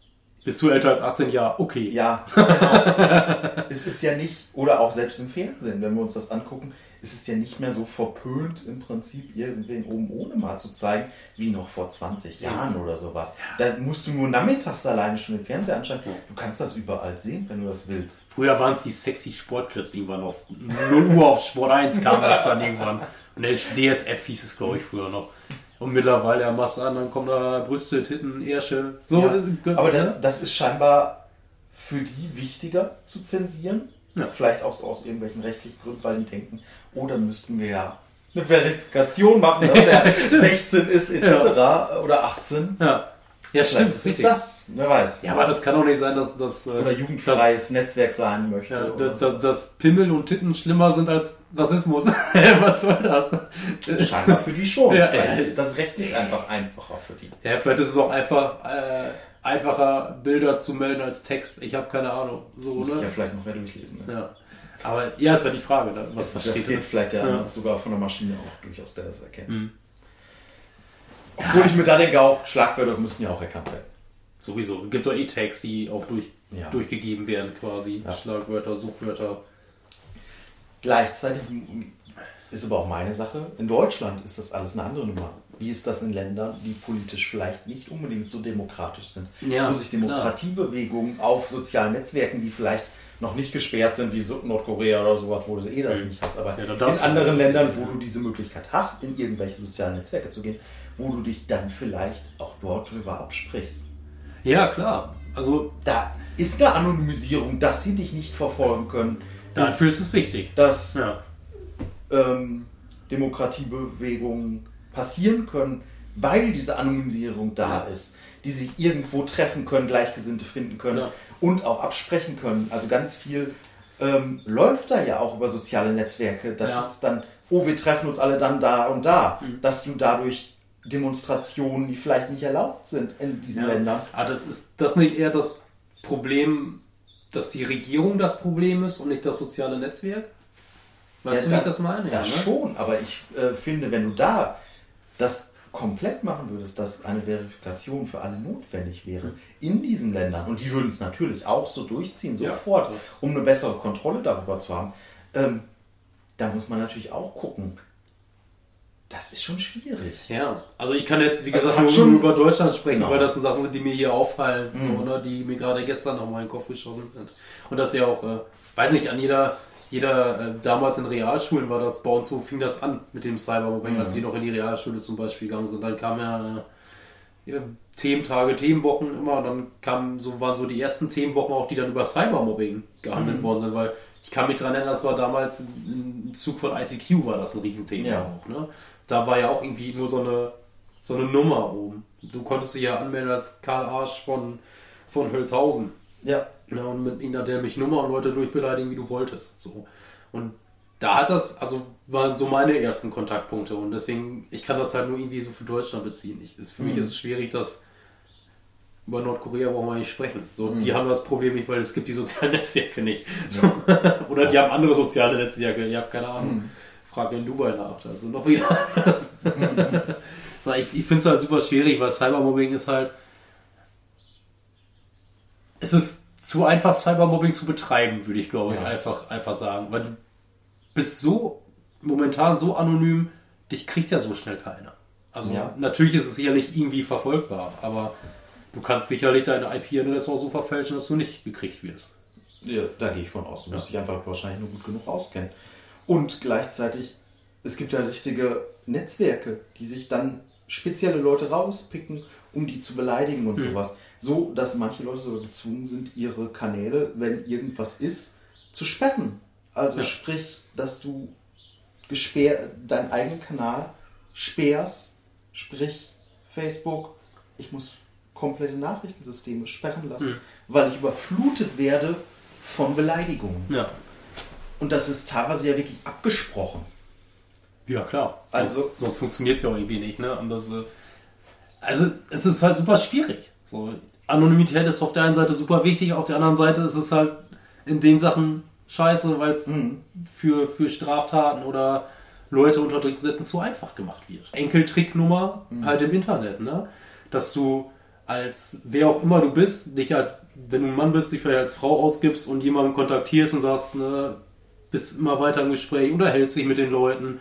Bist du älter als 18 Jahre? Okay. Ja, genau. Es ist ja nicht, oder auch selbst im Fernsehen, wenn wir uns das angucken, ist es ja nicht mehr so verpönt, im Prinzip irgendwen oben ohne mal zu zeigen, wie noch vor 20 Jahren oder sowas. Da musst du nur nachmittags alleine schon im Fernseher anschauen. Du kannst das überall sehen, wenn du das willst. Früher waren es die sexy Sportclips, irgendwann auf 0 Uhr auf Sport 1 kam das dann irgendwann. Und der DSF hieß es, glaube ich, früher noch. Und mittlerweile ja, machst du an, dann kommen da Brüste, Titten, Ärsche. So, ja, aber das ist scheinbar für die wichtiger zu zensieren. Ja. Vielleicht auch aus irgendwelchen rechtlichen Gründen, weil die denken, oh, dann müssten wir ja eine Verifikation machen, dass er 16 ist, etc. Oder 18. Ja, ja stimmt. Das ist das. Wer weiß. Ja, aber das kann doch nicht sein, dass oder jugendfreies Netzwerk sein möchte. Ja, dass Pimmel und Titten schlimmer sind als Rassismus. Was soll das? Scheinbar für die schon. Ja, vielleicht ist das rechtlich einfach einfacher für die. Ja, vielleicht ist es auch einfacher, Bilder zu melden als Text. Ich habe keine Ahnung. So, das muss ich ja vielleicht noch mehr durchlesen. Ne? Ja. Aber ja, ist ja die Frage, was das steht geht vielleicht ja sogar von der Maschine auch durchaus, der das erkennt. Mhm. Obwohl ich mir da denke, auch Schlagwörter müssen ja auch erkannt werden. Sowieso. Es gibt doch Tags, die auch durchgegeben werden quasi. Ja. Schlagwörter, Suchwörter. Gleichzeitig ist aber auch meine Sache. In Deutschland ist das alles eine andere Nummer. Wie ist das in Ländern, die politisch vielleicht nicht unbedingt so demokratisch sind? Ja, wo sich Demokratiebewegungen auf sozialen Netzwerken, die vielleicht noch nicht gesperrt sind, wie Nordkorea oder sowas, wo du das nicht hast. Aber in anderen Ländern, wo du diese Möglichkeit hast, in irgendwelche sozialen Netzwerke zu gehen, wo du dich dann vielleicht auch dort drüber absprichst. Ja, klar. Also da ist eine Anonymisierung, dass sie dich nicht verfolgen können. Dafür ist es wichtig. Dass Demokratiebewegungen passieren können, weil diese Anonymisierung da ist, die sich irgendwo treffen können, Gleichgesinnte finden können und auch absprechen können. Also ganz viel läuft da ja auch über soziale Netzwerke. Das ist dann, wir treffen uns alle dann da und da, dass du dadurch Demonstrationen, die vielleicht nicht erlaubt sind in diesen Ländern. Aber ist das nicht eher das Problem, dass die Regierung das Problem ist und nicht das soziale Netzwerk? Weißt du, wie ich das meine? Ja, schon, aber ich finde, wenn du da das komplett machen würdest, dass eine Verifikation für alle notwendig wäre in diesen Ländern, und die würden es natürlich auch so durchziehen, sofort, um eine bessere Kontrolle darüber zu haben, da muss man natürlich auch gucken. Das ist schon schwierig. Ja, also ich kann jetzt, wie gesagt, nur über Deutschland sprechen, weil das sind Sachen sind, die mir hier auffallen, so, ne, die mir gerade gestern noch mal in den Kopf geschossen sind. Und das ja auch, weiß nicht, an jeder damals in Realschulen war das, bei uns so fing das an mit dem Cybermobbing, als wir noch in die Realschule zum Beispiel gegangen sind. Dann kamen Thementage, Themenwochen immer, und dann waren so die ersten Themenwochen auch, die dann über Cybermobbing gehandelt worden sind, weil ich kann mich daran erinnern, das war damals im Zug von ICQ, war das ein Riesenthema auch, ne? Da war ja auch irgendwie nur so eine Nummer oben. Du konntest dich ja anmelden als Karl Arsch von Hölzhausen. Ja. Und mit einer dämlichen Nummer und Leute durchbeleidigen, wie du wolltest. So. Und da waren so meine ersten Kontaktpunkte. Und deswegen, ich kann das halt nur irgendwie so für Deutschland beziehen. Für mich ist es schwierig, dass über Nordkorea brauchen wir nicht sprechen. So, die haben das Problem nicht, weil es gibt die sozialen Netzwerke nicht. So. Oder die haben andere soziale Netzwerke. Ich habe keine Ahnung. Frage in Dubai nach. Das ist noch wieder anders. So, ich finde es halt super schwierig, weil Cybermobbing ist halt. Es ist zu einfach, Cybermobbing zu betreiben, würde ich glaube ich einfach sagen. Weil du bist momentan so anonym, dich kriegt ja so schnell keiner. Also natürlich ist es sicherlich irgendwie verfolgbar, aber du kannst sicherlich deine IP-Adresse auch so verfälschen, dass du nicht gekriegt wirst. Ja, da gehe ich von aus. Du musst dich einfach wahrscheinlich nur gut genug auskennen. Und gleichzeitig, es gibt ja richtige Netzwerke, die sich dann spezielle Leute rauspicken, um die zu beleidigen und sowas. So, dass manche Leute sogar gezwungen sind, ihre Kanäle, wenn irgendwas ist, zu sperren. Also sprich, dass du deinen eigenen Kanal sperrst, sprich Facebook, ich muss komplette Nachrichtensysteme sperren lassen, weil ich überflutet werde von Beleidigungen. Ja. Und das ist teilweise ja wirklich abgesprochen. Ja, klar. Sonst funktioniert es ja auch irgendwie nicht. Ne? Und es ist halt super schwierig. So, Anonymität ist auf der einen Seite super wichtig, auf der anderen Seite ist es halt in den Sachen scheiße, weil es für Straftaten oder Leute unter Druck setzen zu einfach gemacht wird. Enkeltricknummer halt im Internet, ne? Dass du als wer auch immer du bist, dich als, wenn du ein Mann bist, dich vielleicht als Frau ausgibst und jemanden kontaktierst und sagst, ne, bist immer weiter im Gespräch, unterhältst dich mit den Leuten,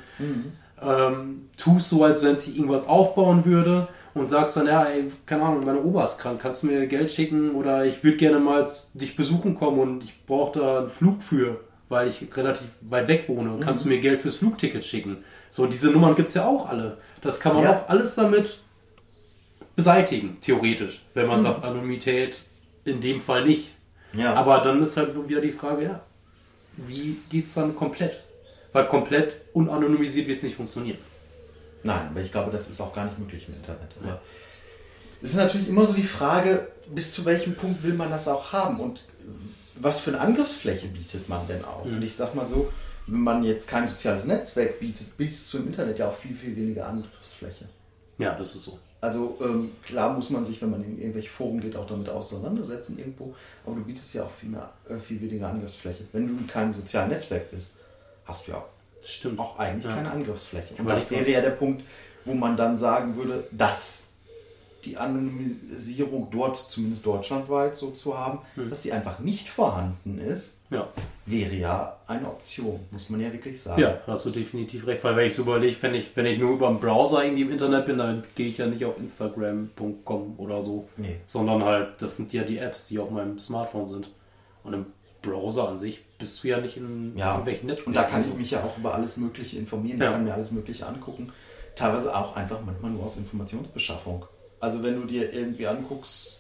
tust so, als wenn sich irgendwas aufbauen würde und sagst dann, ja, ey, keine Ahnung, meine Oma ist krank, kannst du mir Geld schicken oder ich würde gerne mal dich besuchen kommen und ich brauche da einen Flug für, weil ich relativ weit weg wohne, kannst du mir Geld fürs Flugticket schicken. So, diese Nummern gibt es ja auch alle. Das kann man auch alles damit beseitigen, theoretisch, wenn man sagt, Anonymität in dem Fall nicht. Ja. Aber dann ist halt wieder die Frage, ja, wie geht's dann komplett? Weil komplett unanonymisiert wird es nicht funktionieren. Nein, aber ich glaube, das ist auch gar nicht möglich im Internet. Aber es ist natürlich immer so die Frage, bis zu welchem Punkt will man das auch haben und was für eine Angriffsfläche bietet man denn auch? Und ich sag mal so, wenn man jetzt kein soziales Netzwerk bietet, bietest du im Internet ja auch viel, viel weniger Angriffsfläche. Ja, das ist so. Also klar muss man sich, wenn man in irgendwelche Foren geht, auch damit auseinandersetzen irgendwo, aber du bietest ja auch viel weniger Angriffsfläche. Wenn du in keinem sozialen Netzwerk bist, hast du ja auch eigentlich keine Angriffsfläche. Und das wäre ja der Punkt, wo man dann sagen würde, dass die Anonymisierung dort, zumindest deutschlandweit so zu haben, dass sie einfach nicht vorhanden ist, wäre ja eine Option, muss man ja wirklich sagen. Ja, hast du definitiv recht, weil wenn ich so überlege, wenn ich nur über einen Browser irgendwie im Internet bin, dann gehe ich ja nicht auf Instagram.com oder so, sondern halt, das sind ja die Apps, die auf meinem Smartphone sind. Und im Browser an sich bist du ja nicht in irgendwelchen Netzwerken. Und da kann ich mich ja auch über alles Mögliche informieren, ich kann mir alles Mögliche angucken, teilweise auch einfach manchmal nur aus Informationsbeschaffung. Also wenn du dir irgendwie anguckst,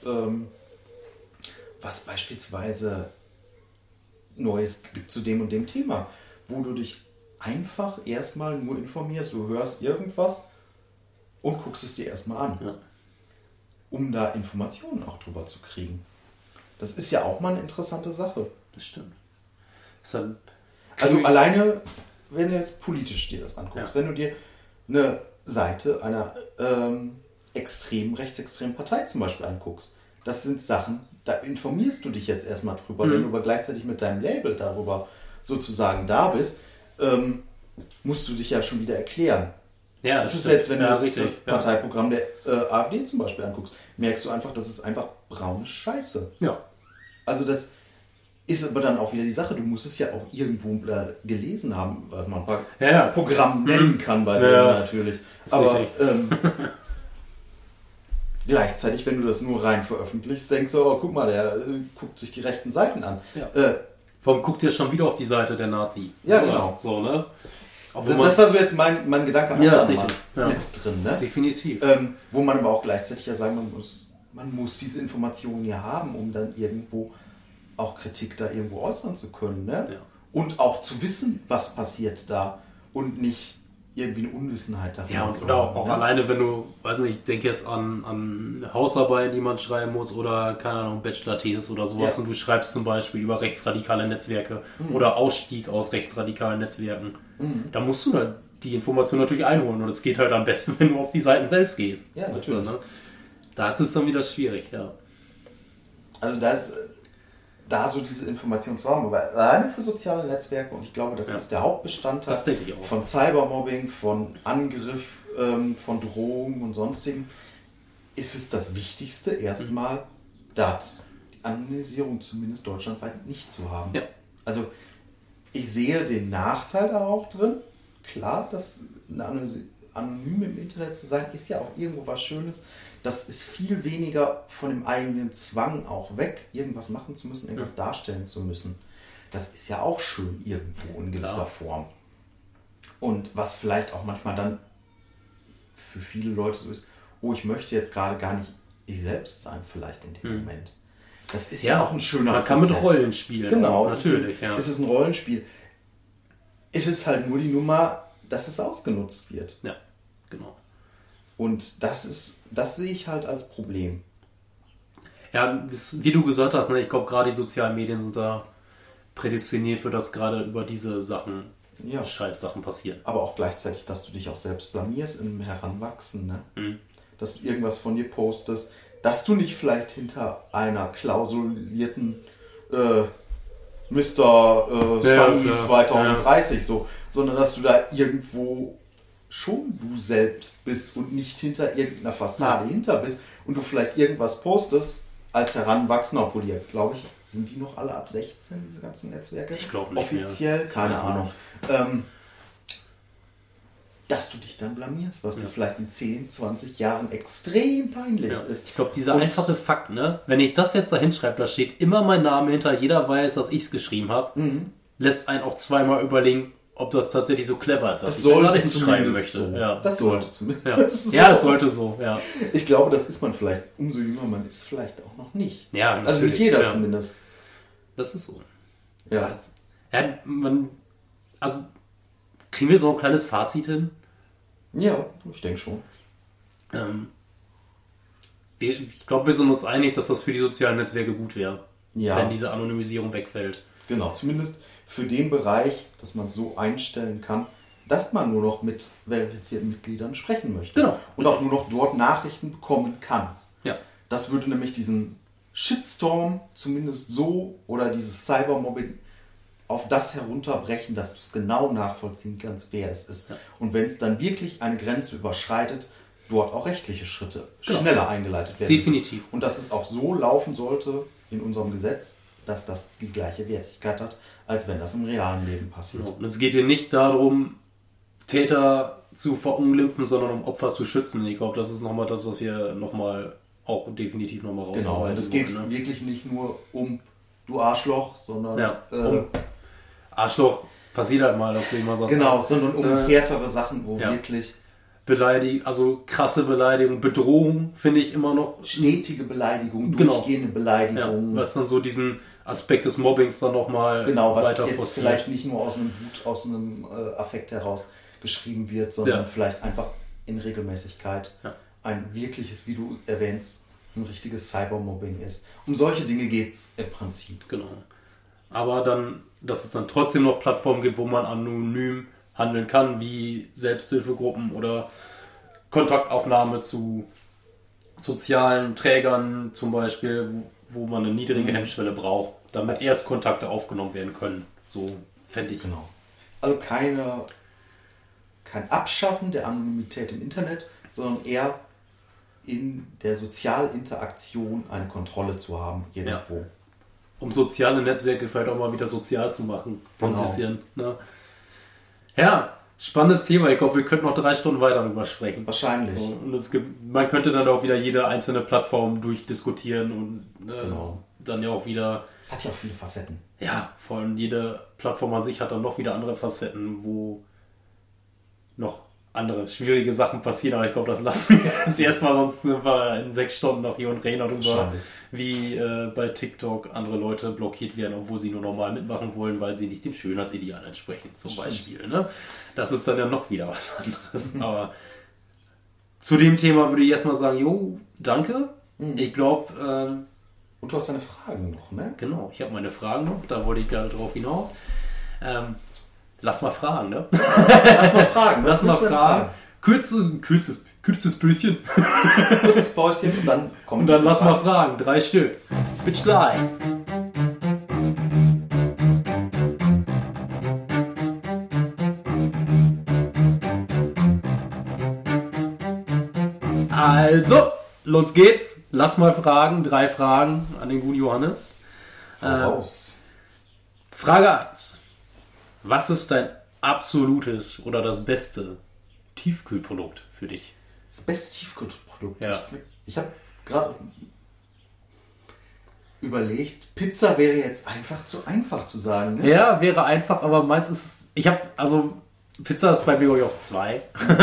was beispielsweise Neues gibt zu dem und dem Thema, wo du dich einfach erstmal nur informierst, du hörst irgendwas und guckst es dir erstmal an, um da Informationen auch drüber zu kriegen. Das ist ja auch mal eine interessante Sache. Das stimmt. Also alleine, wenn du jetzt politisch dir das anguckst, wenn du dir eine Seite einer rechtsextremen Partei zum Beispiel anguckst. Das sind Sachen, da informierst du dich jetzt erstmal drüber. Wenn du aber gleichzeitig mit deinem Label darüber sozusagen da bist, musst du dich ja schon wieder erklären. Ja, das ist jetzt, wenn du jetzt das Parteiprogramm der AfD zum Beispiel anguckst, merkst du einfach, das ist einfach braune Scheiße. Ja. Also das ist aber dann auch wieder die Sache, du musst es ja auch irgendwo gelesen haben, was man ein paar Programm nennen kann bei denen natürlich. Aber gleichzeitig, wenn du das nur rein veröffentlichst, denkst du, oh, guck mal, der guckt sich die rechten Seiten an. Ja. Warum guckt ihr schon wieder auf die Seite der Nazi? Ja, genau. So, ne? Das war so jetzt mein Gedanke mit drin. Ne? Definitiv. Wo man aber auch gleichzeitig ja sagen man muss diese Informationen ja haben, um dann irgendwo auch Kritik da irgendwo äußern zu können. Ne? Ja. Und auch zu wissen, was passiert da und nicht irgendwie eine Unwissenheit darin. Ja, oder auch alleine, wenn du, weiß nicht, ich denke jetzt an Hausarbeiten, die man schreiben muss oder, keine Ahnung, Bachelor-Thesis oder sowas und du schreibst zum Beispiel über rechtsradikale Netzwerke oder Ausstieg aus rechtsradikalen Netzwerken. Da musst du dann die Information natürlich einholen und es geht halt am besten, wenn du auf die Seiten selbst gehst. Ja, natürlich. Weißt du, ne? Da ist es dann wieder schwierig, ja. Also da so diese Information zu haben, aber alleine für soziale Netzwerke, und ich glaube, das ist der Hauptbestandteil von Cybermobbing, von Angriff, von Drohungen und sonstigen, ist es das Wichtigste, erstmal die Anonymisierung zumindest deutschlandweit nicht zu haben. Ja. Also ich sehe den Nachteil da auch drin. Klar, dass anonym im Internet zu sein, ist ja auch irgendwo was Schönes. Das ist viel weniger von dem eigenen Zwang auch weg, irgendwas machen zu müssen, irgendwas darstellen zu müssen. Das ist ja auch schön irgendwo in gewisser Form. Und was vielleicht auch manchmal dann für viele Leute so ist, ich möchte jetzt gerade gar nicht ich selbst sein, vielleicht in dem Moment. Das ist ja auch ein schöner Prozess. Man kann mit Rollen spielen. Genau, natürlich. Es ist ein Rollenspiel. Es ist halt nur die Nummer, dass es ausgenutzt wird. Ja, genau. Und das sehe ich halt als Problem. Ja, wie du gesagt hast, ne, ich glaube, gerade die sozialen Medien sind da prädestiniert für das, gerade über diese Sachen, Scheißsachen passieren. Aber auch gleichzeitig, dass du dich auch selbst blamierst im Heranwachsen, ne? Dass du irgendwas von dir postest, dass du nicht vielleicht hinter einer klausulierten Mr. Sunny 2030 so, sondern dass du da irgendwo schon du selbst bist und nicht hinter irgendeiner Fassade hinter bist und du vielleicht irgendwas postest als Heranwachsender, obwohl die, glaube ich, sind die noch alle ab 16, diese ganzen Netzwerke? Ich glaube nicht offiziell, mehr. keine Ahnung. Dass du dich dann blamierst, was dir vielleicht in 10, 20 Jahren extrem peinlich ist. Ich glaube, dieser einfache Fakt, ne? Wenn ich das jetzt da hinschreibe, da steht immer mein Name hinter, jeder weiß, dass ich es geschrieben habe, lässt einen auch zweimal überlegen, ob das tatsächlich so clever ist, was das ich da sollte hinschreiben möchte. So. Ja. Das sollte zumindest Ja, das sollte so, ja. Ich glaube, das ist man vielleicht, umso jünger man ist, vielleicht auch noch nicht. Ja, natürlich. Also nicht jeder zumindest. Das ist so. Ja. Also, kriegen wir so ein kleines Fazit hin? Ja, ich denke schon. Ich glaube, wir sind uns einig, dass das für die sozialen Netzwerke gut wäre, Ja. wenn diese Anonymisierung wegfällt. Genau, zumindest für den Bereich, dass man so einstellen kann, dass man nur noch mit verifizierten Mitgliedern sprechen möchte. Genau. Und auch nur noch dort Nachrichten bekommen kann. Ja. Das würde nämlich diesen Shitstorm zumindest so oder dieses Cybermobbing auf das herunterbrechen, dass du es genau nachvollziehen kannst, wer es ist. Ja. Und wenn es dann wirklich eine Grenze überschreitet, dort auch rechtliche Schritte schneller eingeleitet werden. Definitiv. Und dass es auch so laufen sollte in unserem Gesetz, dass das die gleiche Wertigkeit hat, als wenn das im realen Leben passiert. Und es geht hier nicht darum, Täter zu verunglimpfen, sondern um Opfer zu schützen. Ich glaube, das ist nochmal das, was wir auch definitiv nochmal rausarbeiten. Genau, und es geht wollen, wirklich nicht nur um du Arschloch, sondern Arschloch passiert halt mal, dass du immer sagst. genau, sondern um härtere Sachen, wo wirklich also krasse Beleidigung, Bedrohung finde ich immer noch. stetige Beleidigung, Genau. durchgehende Beleidigung. Was dann so diesen Aspekt des Mobbings dann nochmal Genau, was weiter jetzt forciert. vielleicht nicht nur aus einem Wut, aus einem Affekt heraus geschrieben wird, sondern vielleicht einfach in Regelmäßigkeit ein wirkliches, wie du erwähnst, ein richtiges Cybermobbing ist. Um solche Dinge geht es im Prinzip. Genau. Aber dann, dass es dann trotzdem noch Plattformen gibt, wo man anonym handeln kann, wie Selbsthilfegruppen oder Kontaktaufnahme zu sozialen Trägern zum Beispiel, wo man eine niedrige Hemmschwelle braucht, damit erst Kontakte aufgenommen werden können. So fände ich. Genau. Also kein Abschaffen der Anonymität im Internet, sondern eher in der Sozialinteraktion eine Kontrolle zu haben, irgendwo. Um soziale Netzwerke vielleicht auch mal wieder sozial zu machen. So ein Genau. bisschen. Ne? Ja, spannendes Thema. Ich glaube, wir könnten noch 3 Stunden weiter darüber sprechen. Wahrscheinlich. So, und man könnte dann auch wieder jede einzelne Plattform durchdiskutieren und dann ja auch wieder. Es hat ja auch viele Facetten. Ja, vor allem jede Plattform an sich hat dann noch wieder andere Facetten, wo noch andere schwierige Sachen passieren, aber ich glaube, das lassen wir jetzt erstmal, sonst sind wir in 6 Stunden noch hier und reden darüber, wie bei TikTok andere Leute blockiert werden, obwohl sie nur normal mitmachen wollen, weil sie nicht dem Schönheitsideal entsprechen, zum Beispiel. Ne? Das ist dann ja noch wieder was anderes. Aber zu dem Thema würde ich erstmal sagen, jo, danke. Ich glaube... und du hast deine Fragen noch, ne? Genau, ich habe meine Fragen noch, da wollte ich gerade drauf hinaus. Lass mal fragen, ne? Lass mal fragen. Lass mal fragen. Kürzes Büsschen. Kurzes Päuschen und dann kommen Und dann lass mal fragen. 3 Stück. Bitch gleich. Also, los geht's. Lass mal fragen. 3 Fragen an den guten Johannes. Raus. Frage 1. Was ist dein absolutes oder das beste Tiefkühlprodukt für dich? Das beste Tiefkühlprodukt. Ja. Ich habe gerade überlegt, Pizza wäre jetzt einfach zu sagen. Ne? Ja, wäre einfach, aber meins ist es. Pizza ist bei mir auf 2.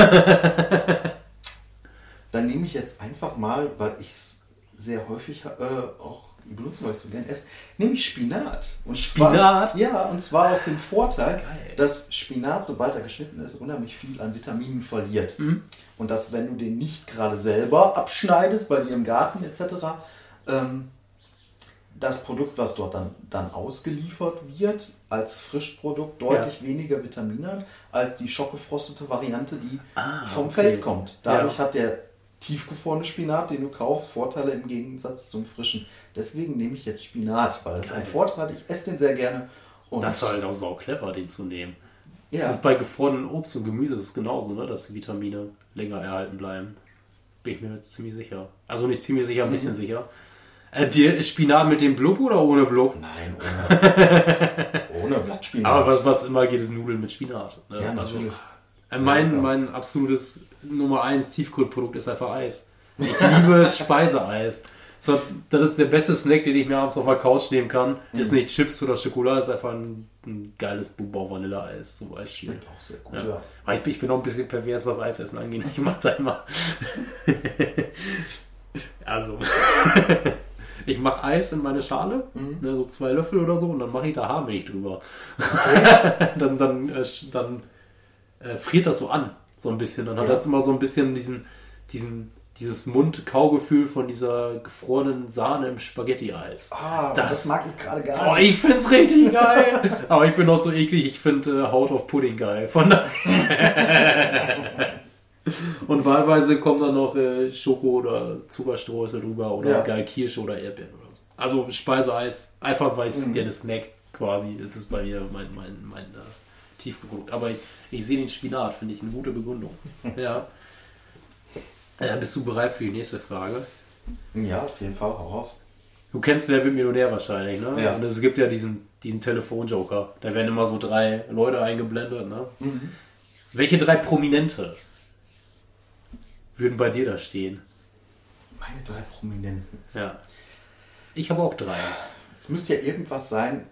Dann nehme ich jetzt einfach mal, weil ich es sehr häufig auch benutze, weil ich es so gerne esse, nehme ich Spinat. Und Spinat? Und zwar aus dem Vorteil, Geil. dass Spinat, sobald er geschnitten ist, unheimlich viel an Vitaminen verliert. Und dass, wenn du den nicht gerade selber abschneidest, bei dir im Garten etc., das Produkt, was dort dann ausgeliefert wird, als Frischprodukt deutlich weniger Vitamine hat, als die schockgefrostete Variante, die vom Feld kommt. Dadurch hat der tiefgefrorene Spinat, den du kaufst, Vorteile im Gegensatz zum frischen. Deswegen nehme ich jetzt Spinat, weil es einen Vorteil hat. Ich esse den sehr gerne. Und Das ist halt auch sau clever, den zu nehmen. Ja. Das ist bei gefrorenen Obst und Gemüse das ist genauso, ne? Dass die Vitamine länger erhalten bleiben. Bin ich mir ziemlich sicher. Also nicht ziemlich sicher, ein bisschen sicher. Dir Spinat mit dem Blub oder ohne Blub? Nein, ohne Blattspinat. Aber was immer geht, ist Nudeln mit Spinat. Ne? Ja, natürlich. Also, mein absolutes Nummer 1 Tiefkühlprodukt ist einfach Eis. Ich liebe Speiseeis. So, das ist der beste Snack, den ich mir abends auf der Couch nehmen kann. Ist nicht Chips oder Schokolade, ist einfach ein geiles Bubau-Vanilleeis zum Beispiel. Schmeckt auch sehr gut, Ja. Aber ich bin auch ein bisschen pervers, was Eisessen angeht. Ich mach da immer... Also... Ich mache Eis in meine Schale, ne, so 2 Löffel oder so, und dann mache ich da Haarmilch drüber. Okay. dann friert das so an, so ein bisschen. Dann hat das immer so ein bisschen dieses Mund-Kaugefühl von dieser gefrorenen Sahne im Spaghetti-Eis. Das mag ich gerade gar Boah, ich find's richtig geil. Aber ich bin auch so eklig, ich finde Haut auf Pudding geil. Von daher... Und wahlweise kommt dann noch Schoko oder Zuckerstreusel drüber oder geil Kirsche oder Erdbeeren oder so. Also Speiseeis, einfach weil es der Snack quasi ist es bei mir mein Tiefkühlprodukt. Aber ich sehe den Spinat, finde ich eine gute Begründung. Ja. Bist du bereit für die nächste Frage? Ja, auf jeden Fall, hau raus. Du kennst Wer wird Millionär wahrscheinlich, ne? Ja. Und es gibt ja diesen Telefonjoker. Da werden immer so 3 Leute eingeblendet, ne? Welche 3 Prominente würden bei dir da stehen? Meine 3 Prominenten. Ja. Ich habe auch 3. Es müsste ja irgendwas sein,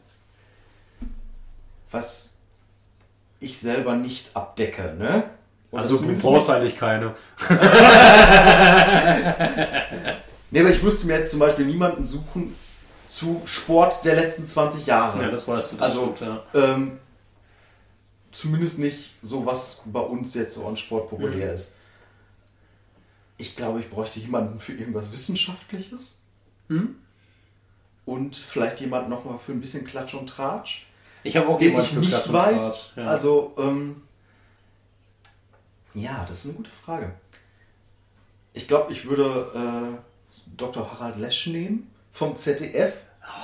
was ich selber nicht abdecke, ne? Oder Also du brauchst eigentlich keine. Nee, aber ich müsste mir jetzt zum Beispiel niemanden suchen zu Sport der letzten 20 Jahre. Ja, das weißt du. Also, stimmt, ja. Zumindest nicht so, was bei uns jetzt so an Sport populär ist. Ich glaube, ich bräuchte jemanden für irgendwas Wissenschaftliches. Und vielleicht jemanden nochmal für ein bisschen Klatsch und Tratsch. Ich habe auch Den jemanden ich für nicht Klatsch und weiß. Tratsch, ja. Also, ja, das ist eine gute Frage. Ich glaube, ich würde Dr. Harald Lesch nehmen vom ZDF.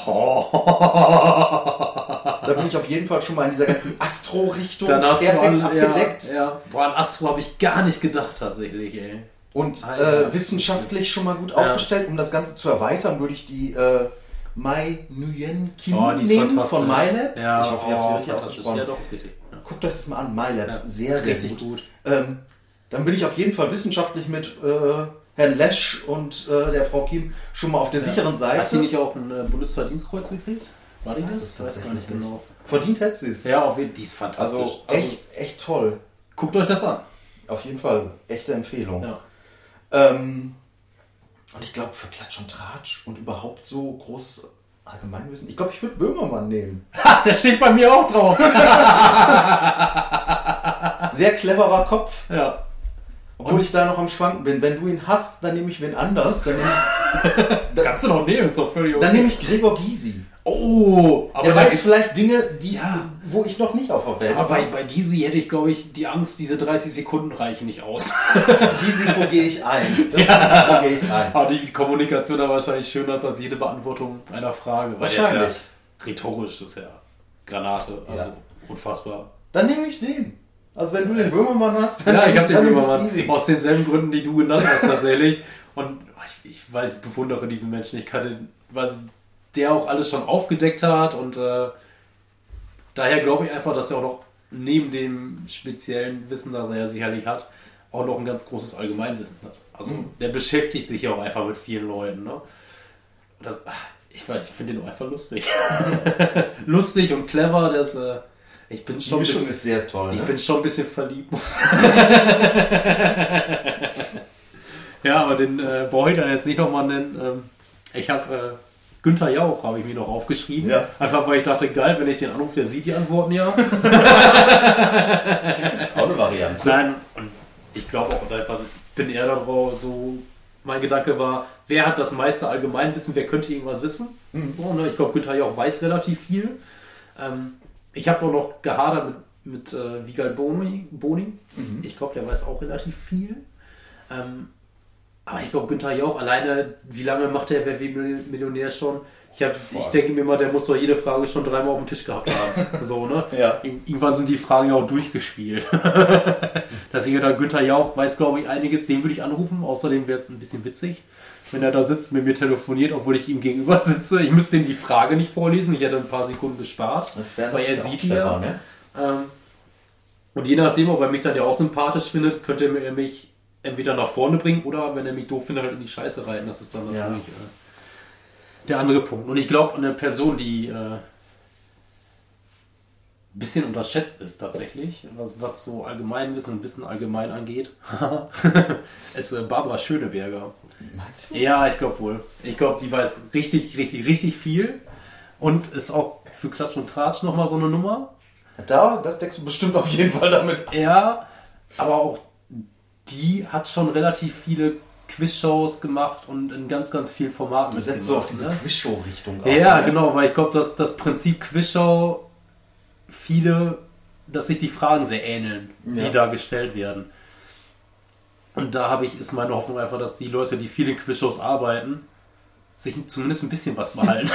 Da bin ich auf jeden Fall schon mal in dieser ganzen Astro-Richtung perfekt abgedeckt. Ja. Boah, an Astro habe ich gar nicht gedacht tatsächlich, ey. Und wissenschaftlich schon mal gut aufgestellt. Um das Ganze zu erweitern, würde ich die Mai Nguyen Kim nehmen von MyLab. Ja, ich hoffe, ihr habt sie richtig ausgesprochen. Ja, doch, ist richtig. Ja. Guckt euch das mal an, MyLab. Ja, sehr, sehr richtig gut. Dann bin ich auf jeden Fall wissenschaftlich mit Herrn Lesch und der Frau Kim schon mal auf der sicheren Seite. Hat sie nicht auch ein Bundesverdienstkreuz gekriegt? War die Ich weiß das? es Ich weiß gar nicht tatsächlich genau. Verdient hat sie es. Ja, auf jeden Fall. Die ist fantastisch. Also echt toll. Guckt euch das an. Auf jeden Fall. Echte Empfehlung. Ja. Und ich glaube, für Klatsch und Tratsch und überhaupt so großes Allgemeinwissen, ich glaube, ich würde Böhmermann nehmen. Der steht bei mir auch drauf. Sehr cleverer Kopf. Ja. Obwohl ich da noch am Schwanken bin. Wenn du ihn hast, dann nehme ich wen anders. Dann Kannst du noch nehmen, ist doch völlig okay. nehme ich Gregor Gysi. Oh, aber Der weiß vielleicht Dinge, wo ich noch nicht auf der Welt aber war. bei Gysi hätte ich, glaube ich, die Angst, diese 30 Sekunden reichen nicht aus. Das Risiko gehe ich ein. Aber die Kommunikation da wahrscheinlich schöner als jede Beantwortung einer Frage. Weil Wahrscheinlich. der ist ja rhetorisch, ist ja Granate. Also unfassbar. Dann nehme ich den. Also wenn du den Böhmermann hast, dann Ja, ich habe den nehme Böhmermann Gysi. aus denselben Gründen, die du genannt hast tatsächlich. Und ich weiß, ich bewundere diesen Menschen. Ich kann den, was der auch alles schon aufgedeckt hat und daher glaube ich einfach, dass er auch noch neben dem speziellen Wissen, das er ja sicherlich hat, auch noch ein ganz großes Allgemeinwissen hat. Also der beschäftigt sich ja auch einfach mit vielen Leuten. Ne? Oder, ich finde den auch einfach lustig. Lustig und clever. Ich bin schon Die Mischung ist sehr toll. Ich Ne? bin schon ein bisschen verliebt. Ja, aber den brauche ich dann jetzt nicht nochmal nennen. Ich habe Günther Jauch habe ich mir noch aufgeschrieben. Ja. Einfach weil ich dachte, geil, wenn ich den anrufe, der sieht die Antworten ja. Das ist auch eine Variante. Nein, und ich glaube auch einfach, ich bin eher darauf so, mein Gedanke war, wer hat das meiste Allgemeinwissen, wer könnte irgendwas wissen? So, ne? Ich glaube, Günther Jauch weiß relativ viel. Ich habe auch noch gehadert mit Wiegald Boning. Ich glaube, der weiß auch relativ viel. Aber ich glaube, Günther Jauch alleine, wie lange macht der Wer wird Millionär schon? Ich denke mir mal, der muss doch jede Frage schon 3-mal auf dem Tisch gehabt haben. So, ne? Ja. Irgendwann sind die Fragen ja auch durchgespielt. Dass ich da Günther Jauch weiß, glaube ich, einiges, den würde ich anrufen. Außerdem wäre es ein bisschen witzig, wenn er da sitzt, mit mir telefoniert, obwohl ich ihm gegenüber sitze. Ich müsste ihm die Frage nicht vorlesen. Ich hätte ein paar Sekunden gespart. Weil er sieht die ja. Ne? Und je nachdem, ob er mich dann ja auch sympathisch findet, könnte er mich entweder nach vorne bringen oder, wenn er mich doof findet, halt in die Scheiße reiten. Das ist dann natürlich der andere Punkt. Und ich glaube, eine Person, die ein bisschen unterschätzt ist tatsächlich, was so Allgemeinwissen und Wissen allgemein angeht, ist Barbara Schöneberger. Meinst du? Ja, ich glaube wohl. Ich glaube, die weiß richtig, richtig, richtig viel und ist auch für Klatsch und Tratsch nochmal so eine Nummer. Das deckst du bestimmt auf jeden Fall damit. Ja, aber auch die hat schon relativ viele Quizshows gemacht und in ganz, ganz vielen Formaten. Du setzt so auf diese Quizshow-Richtung. Ja, genau, weil ich glaube, dass das Prinzip Quizshow dass sich die Fragen sehr ähneln, die da gestellt werden. Und da ist meine Hoffnung einfach, dass die Leute, die viel in Quizshows arbeiten, sich zumindest ein bisschen was behalten.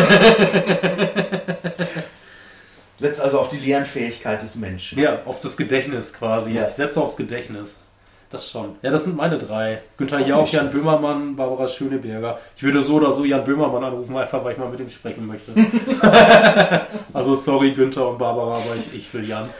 Setzt also auf die Lernfähigkeit des Menschen. Ja, auf das Gedächtnis quasi. Ja. Ich setze aufs Gedächtnis. Das schon. Ja, das sind meine 3. Günther Jauch, Jan Böhmermann, Barbara Schöneberger. Ich würde so oder so Jan Böhmermann anrufen, einfach weil ich mal mit ihm sprechen möchte. Also sorry Günther und Barbara, aber ich will Jan.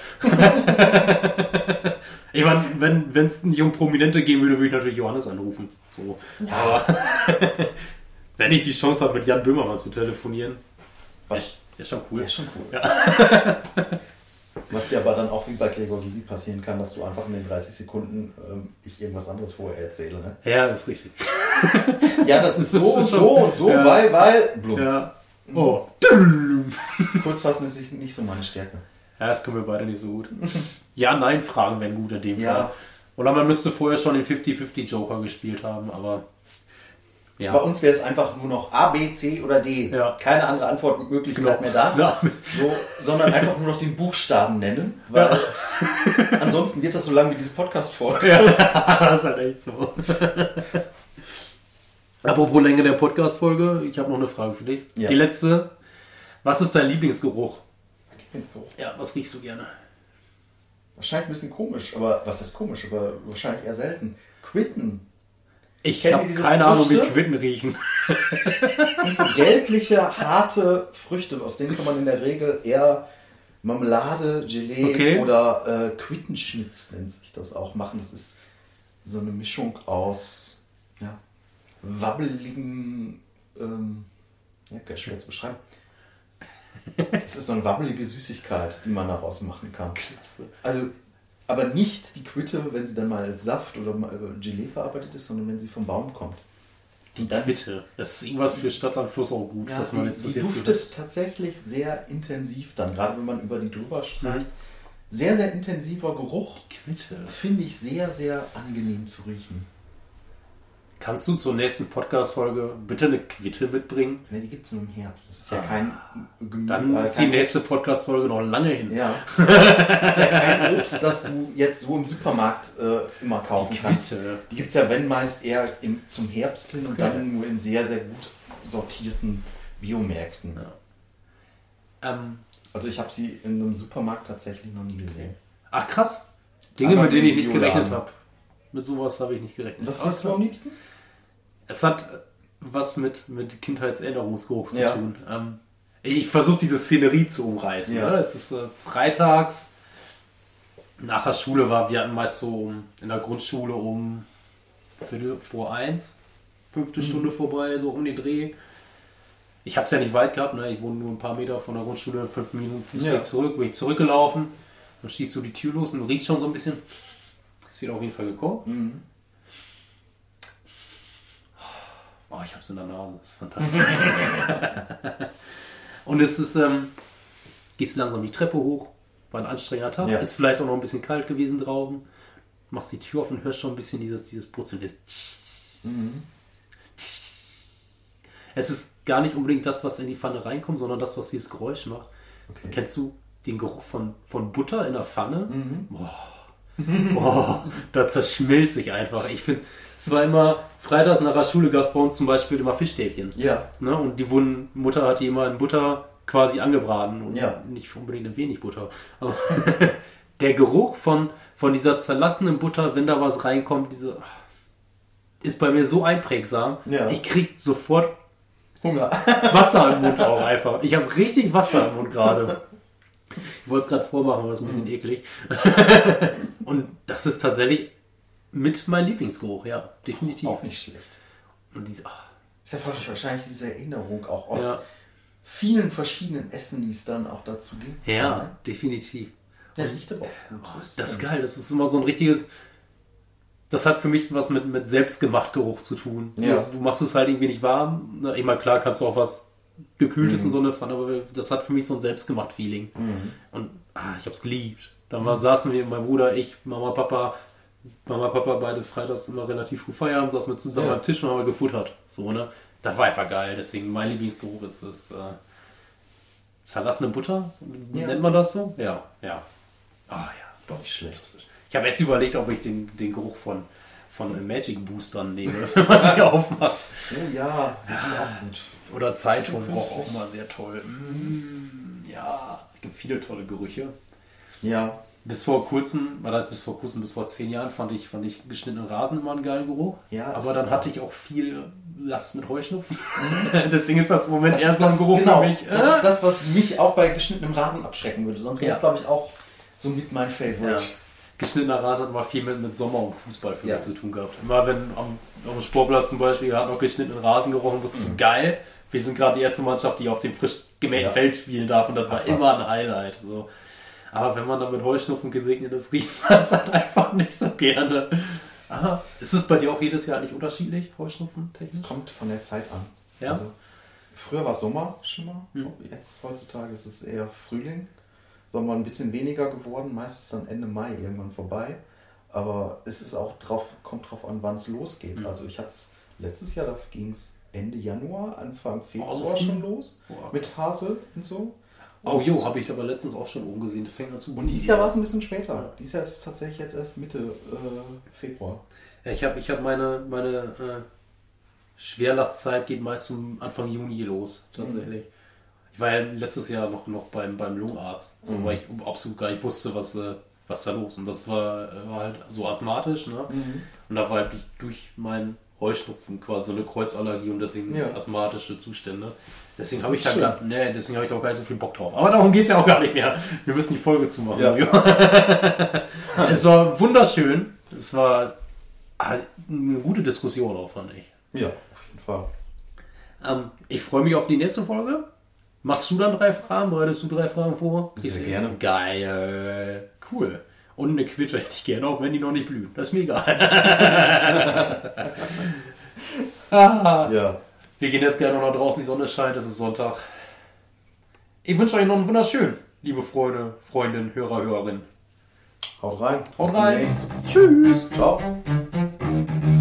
Ich meine, wenn es nicht um Prominente gehen würde, würde ich natürlich Johannes anrufen. So. Ja. Aber wenn ich die Chance habe, mit Jan Böhmermann zu telefonieren, ist schon cool. Ja, schon cool. Ja. Was dir aber dann auch wie bei Gregor Gysi passieren kann, dass du einfach in den 30 Sekunden ich irgendwas anderes vorher erzähle. Ne? Ja, das ist richtig. Ja, das ist so, ja. weil, blum. Ja. Oh. Kurzfassen ist nicht so meine Stärke. Ja, das können wir beide nicht so gut. Ja-Nein-Fragen wären gut in dem Ja. Fall. Oder man müsste vorher schon den 50-50 Joker gespielt haben, aber ja. Bei uns wäre es einfach nur noch A, B, C oder D. Ja. Keine andere Antwortmöglichkeit mehr da. Ja. So, sondern einfach nur noch den Buchstaben nennen, weil ansonsten wird das so lang wie diese Podcast-Folge. Ja, das ist halt echt so. Apropos Länge der Podcast-Folge, ich habe noch eine Frage für dich. Ja. Die letzte. Was ist dein Lieblingsgeruch? Lieblingsgeruch? Ja, was riechst du gerne? Wahrscheinlich ein bisschen komisch, aber was ist komisch? Aber wahrscheinlich eher selten. Quitten. Ich Kennt habe ihr diese keine Ahnung, wie Früchte? Quitten riechen. Das sind so gelbliche, harte Früchte, aus denen kann man in der Regel eher Marmelade, Gelee oder Quittenschnitz nennt sich das auch machen. Das ist so eine Mischung aus wabbeligen, schwer zu beschreiben. Es ist so eine wabbelige Süßigkeit, die man daraus machen kann. Klasse. Also, aber nicht die Quitte, wenn sie dann mal als Saft oder mal Gelee verarbeitet ist, sondern wenn sie vom Baum kommt. Die Quitte. Das ist irgendwas für Stadt, Fluss auch gut, Ja, dass man die jetzt das jetzt duftet tatsächlich sehr intensiv dann, gerade wenn man über die drüber streicht. Sehr, sehr intensiver Geruch. Quitte. Finde ich sehr, sehr angenehm zu riechen. Kannst du zur nächsten Podcast-Folge bitte eine Quitte mitbringen? Ne, die gibt es nur im Herbst. Das ist ja kein Gemüse. Dann ist die nächste Podcast-Folge noch lange hin. Ja. Das ist ja kein Obst, das du jetzt so im Supermarkt immer kaufen kannst. Die gibt es ja, wenn meist eher zum Herbst hin und dann nur in sehr, sehr gut sortierten Biomärkten. Ja. Also ich habe sie in einem Supermarkt tatsächlich noch nie gesehen. Ach krass. Dinge, Aber mit denen ich nicht Bioladen. gerechnet habe. Mit sowas habe ich nicht gerechnet. Was hast du am liebsten? Es hat was mit Kindheitserinnerungsgeruch zu Ja. tun. Ich versuche diese Szenerie zu umreißen. Ja. Ne? Es ist freitags, nach der Schule wir hatten meist so in der Grundschule um 1:45, 5. Stunde vorbei, so um den Dreh. Ich habe es ja nicht weit gehabt, ne? Ich wohne nur ein paar Meter von der Grundschule, 5 Minuten Fußweg zurück, bin ich zurückgelaufen. Dann schießt du die Tür los und riecht schon so ein bisschen. Ist wieder auf jeden Fall gekommen. Oh, ich hab's in der Nase, das ist fantastisch. Und es ist, gehst langsam die Treppe hoch, war ein anstrengender Tag, ist vielleicht auch noch ein bisschen kalt gewesen draußen, machst die Tür auf und hörst schon ein bisschen dieses Brutzeln. Es ist gar nicht unbedingt das, was in die Pfanne reinkommt, sondern das, was dieses Geräusch macht. Okay. Kennst du den Geruch von Butter in der Pfanne? Boah, da zerschmilzt sich einfach. Ich finde, Es war immer, freitags nach der Schule gab es bei uns zum Beispiel immer Fischstäbchen. Ja. Ne? Und Mutter hat die immer in Butter quasi angebraten. Und Ja. nicht unbedingt in wenig Butter. Aber der Geruch von dieser zerlassenen Butter, wenn da was reinkommt, ist bei mir so einprägsam. Ja. Ich krieg sofort Hunger. Wasser im Mund auch einfach. Ich habe richtig Wasser im Mund gerade. Ich wollte es gerade vormachen, aber es ist ein bisschen eklig. Und das ist tatsächlich mit mein Lieblingsgeruch, ja, definitiv. Auch nicht schlecht. Und diese, Ist ja wahrscheinlich diese Erinnerung auch aus ja, vielen verschiedenen Essen, die es dann auch dazu gibt. ja, definitiv. Der riecht aber auch gut. Das ist geil, das ist immer so ein richtiges. Das hat für mich was mit Selbstgemacht-Geruch zu tun. Ja. Du machst es halt irgendwie nicht warm. Ich meine, klar kannst du auch was Gekühltes in so eine Pfanne, aber das hat für mich so ein Selbstgemacht-Feeling. Und ich hab's geliebt. Dann saßen wir, mein Bruder, ich, Mama, Papa, beide freitags immer relativ früh Feierabend, saßen wir zusammen am Tisch und haben gefuttert. So, ne? Das war einfach geil. Deswegen mein Lieblingsgeruch ist das zerlassene Butter. Ja. Nennt man das so? Ja, ja. Ja, Doch nicht schlecht. ich habe erst überlegt, ob ich den Geruch von Magic Boostern nehme, wenn man die aufmacht. Oh ja, das ist auch gut. Oder Zeitung So braucht auch künstlich. mal sehr toll. Ja, es gibt viele tolle Gerüche. Ja. Bis vor 10 Jahren fand ich geschnittenen Rasen immer einen geilen Geruch. Ja, aber dann ist hatte ich auch viel Last mit Heuschnupfen. Deswegen ist das im Moment Das eher ist so ein das, Geruch genau, für mich. das ist das, was mich auch bei geschnittenem Rasen abschrecken würde. Sonst wäre es, glaube ich, auch so mit mein Favorite. Ja. Geschnittener Rasen hat immer viel mit Sommer und Fußball für mich zu tun gehabt. Immer wenn auf dem Sportplatz zum Beispiel hat noch geschnittenen Rasen gerochen, wusste so geil. Wir sind gerade die erste Mannschaft, die auf dem frisch gemähten Feld spielen darf und das war immer ein Highlight. So. Aber wenn man dann mit Heuschnupfen gesegnet ist, riecht man es halt einfach nicht so gerne. Aha. Ist es bei dir auch jedes Jahr nicht unterschiedlich, Heuschnupfen technisch? Es kommt von der Zeit an. Ja? Also, früher war Sommer schon mal. Jetzt heutzutage ist es eher Frühling. Sommer ein bisschen weniger geworden, meistens dann Ende Mai irgendwann vorbei. Aber es ist auch kommt drauf an, wann es losgeht. Also ich hatte es letztes Jahr, da ging es Ende Januar, Anfang Februar schon los. Mit Hase und so. Oh jo, habe ich aber letztens auch schon oben gesehen. Das fängt an zu Und dieses Jahr war es ein bisschen später. Dieses Jahr ist es tatsächlich jetzt erst Mitte Februar. Ja, ich hab meine Schwerlastzeit geht meist zum Anfang Juni los, tatsächlich. Ich war ja letztes Jahr noch beim Lungenarzt, so, weil ich absolut gar nicht wusste, was da los ist. Und das war halt so asthmatisch, ne? Und da war halt durch meinen Heuschnupfen quasi so eine Kreuzallergie und deswegen asthmatische Zustände. Deswegen habe ich da gar nicht so viel Bock drauf. Aber darum geht es ja auch gar nicht mehr. Wir müssen die Folge zumachen. Ja. Es war wunderschön. Es war eine gute Diskussion auch, fand ich. Ja, auf jeden Fall. Ich freue mich auf die nächste Folge. Machst du dann 3 Fragen? Bereitest du 3 Fragen vor? Sehr gerne. Geil. Cool. Und eine Quitte hätte ich gerne, auch wenn die noch nicht blühen. Das ist mir egal. Ja. Wir gehen jetzt gerne noch nach draußen, die Sonne scheint, es ist Sonntag. Ich wünsche euch noch einen wunderschönen, liebe Freunde, Freundinnen, Hörer, Hörerinnen. Haut rein. Haut Bis rein. demnächst. Tschüss. Ciao.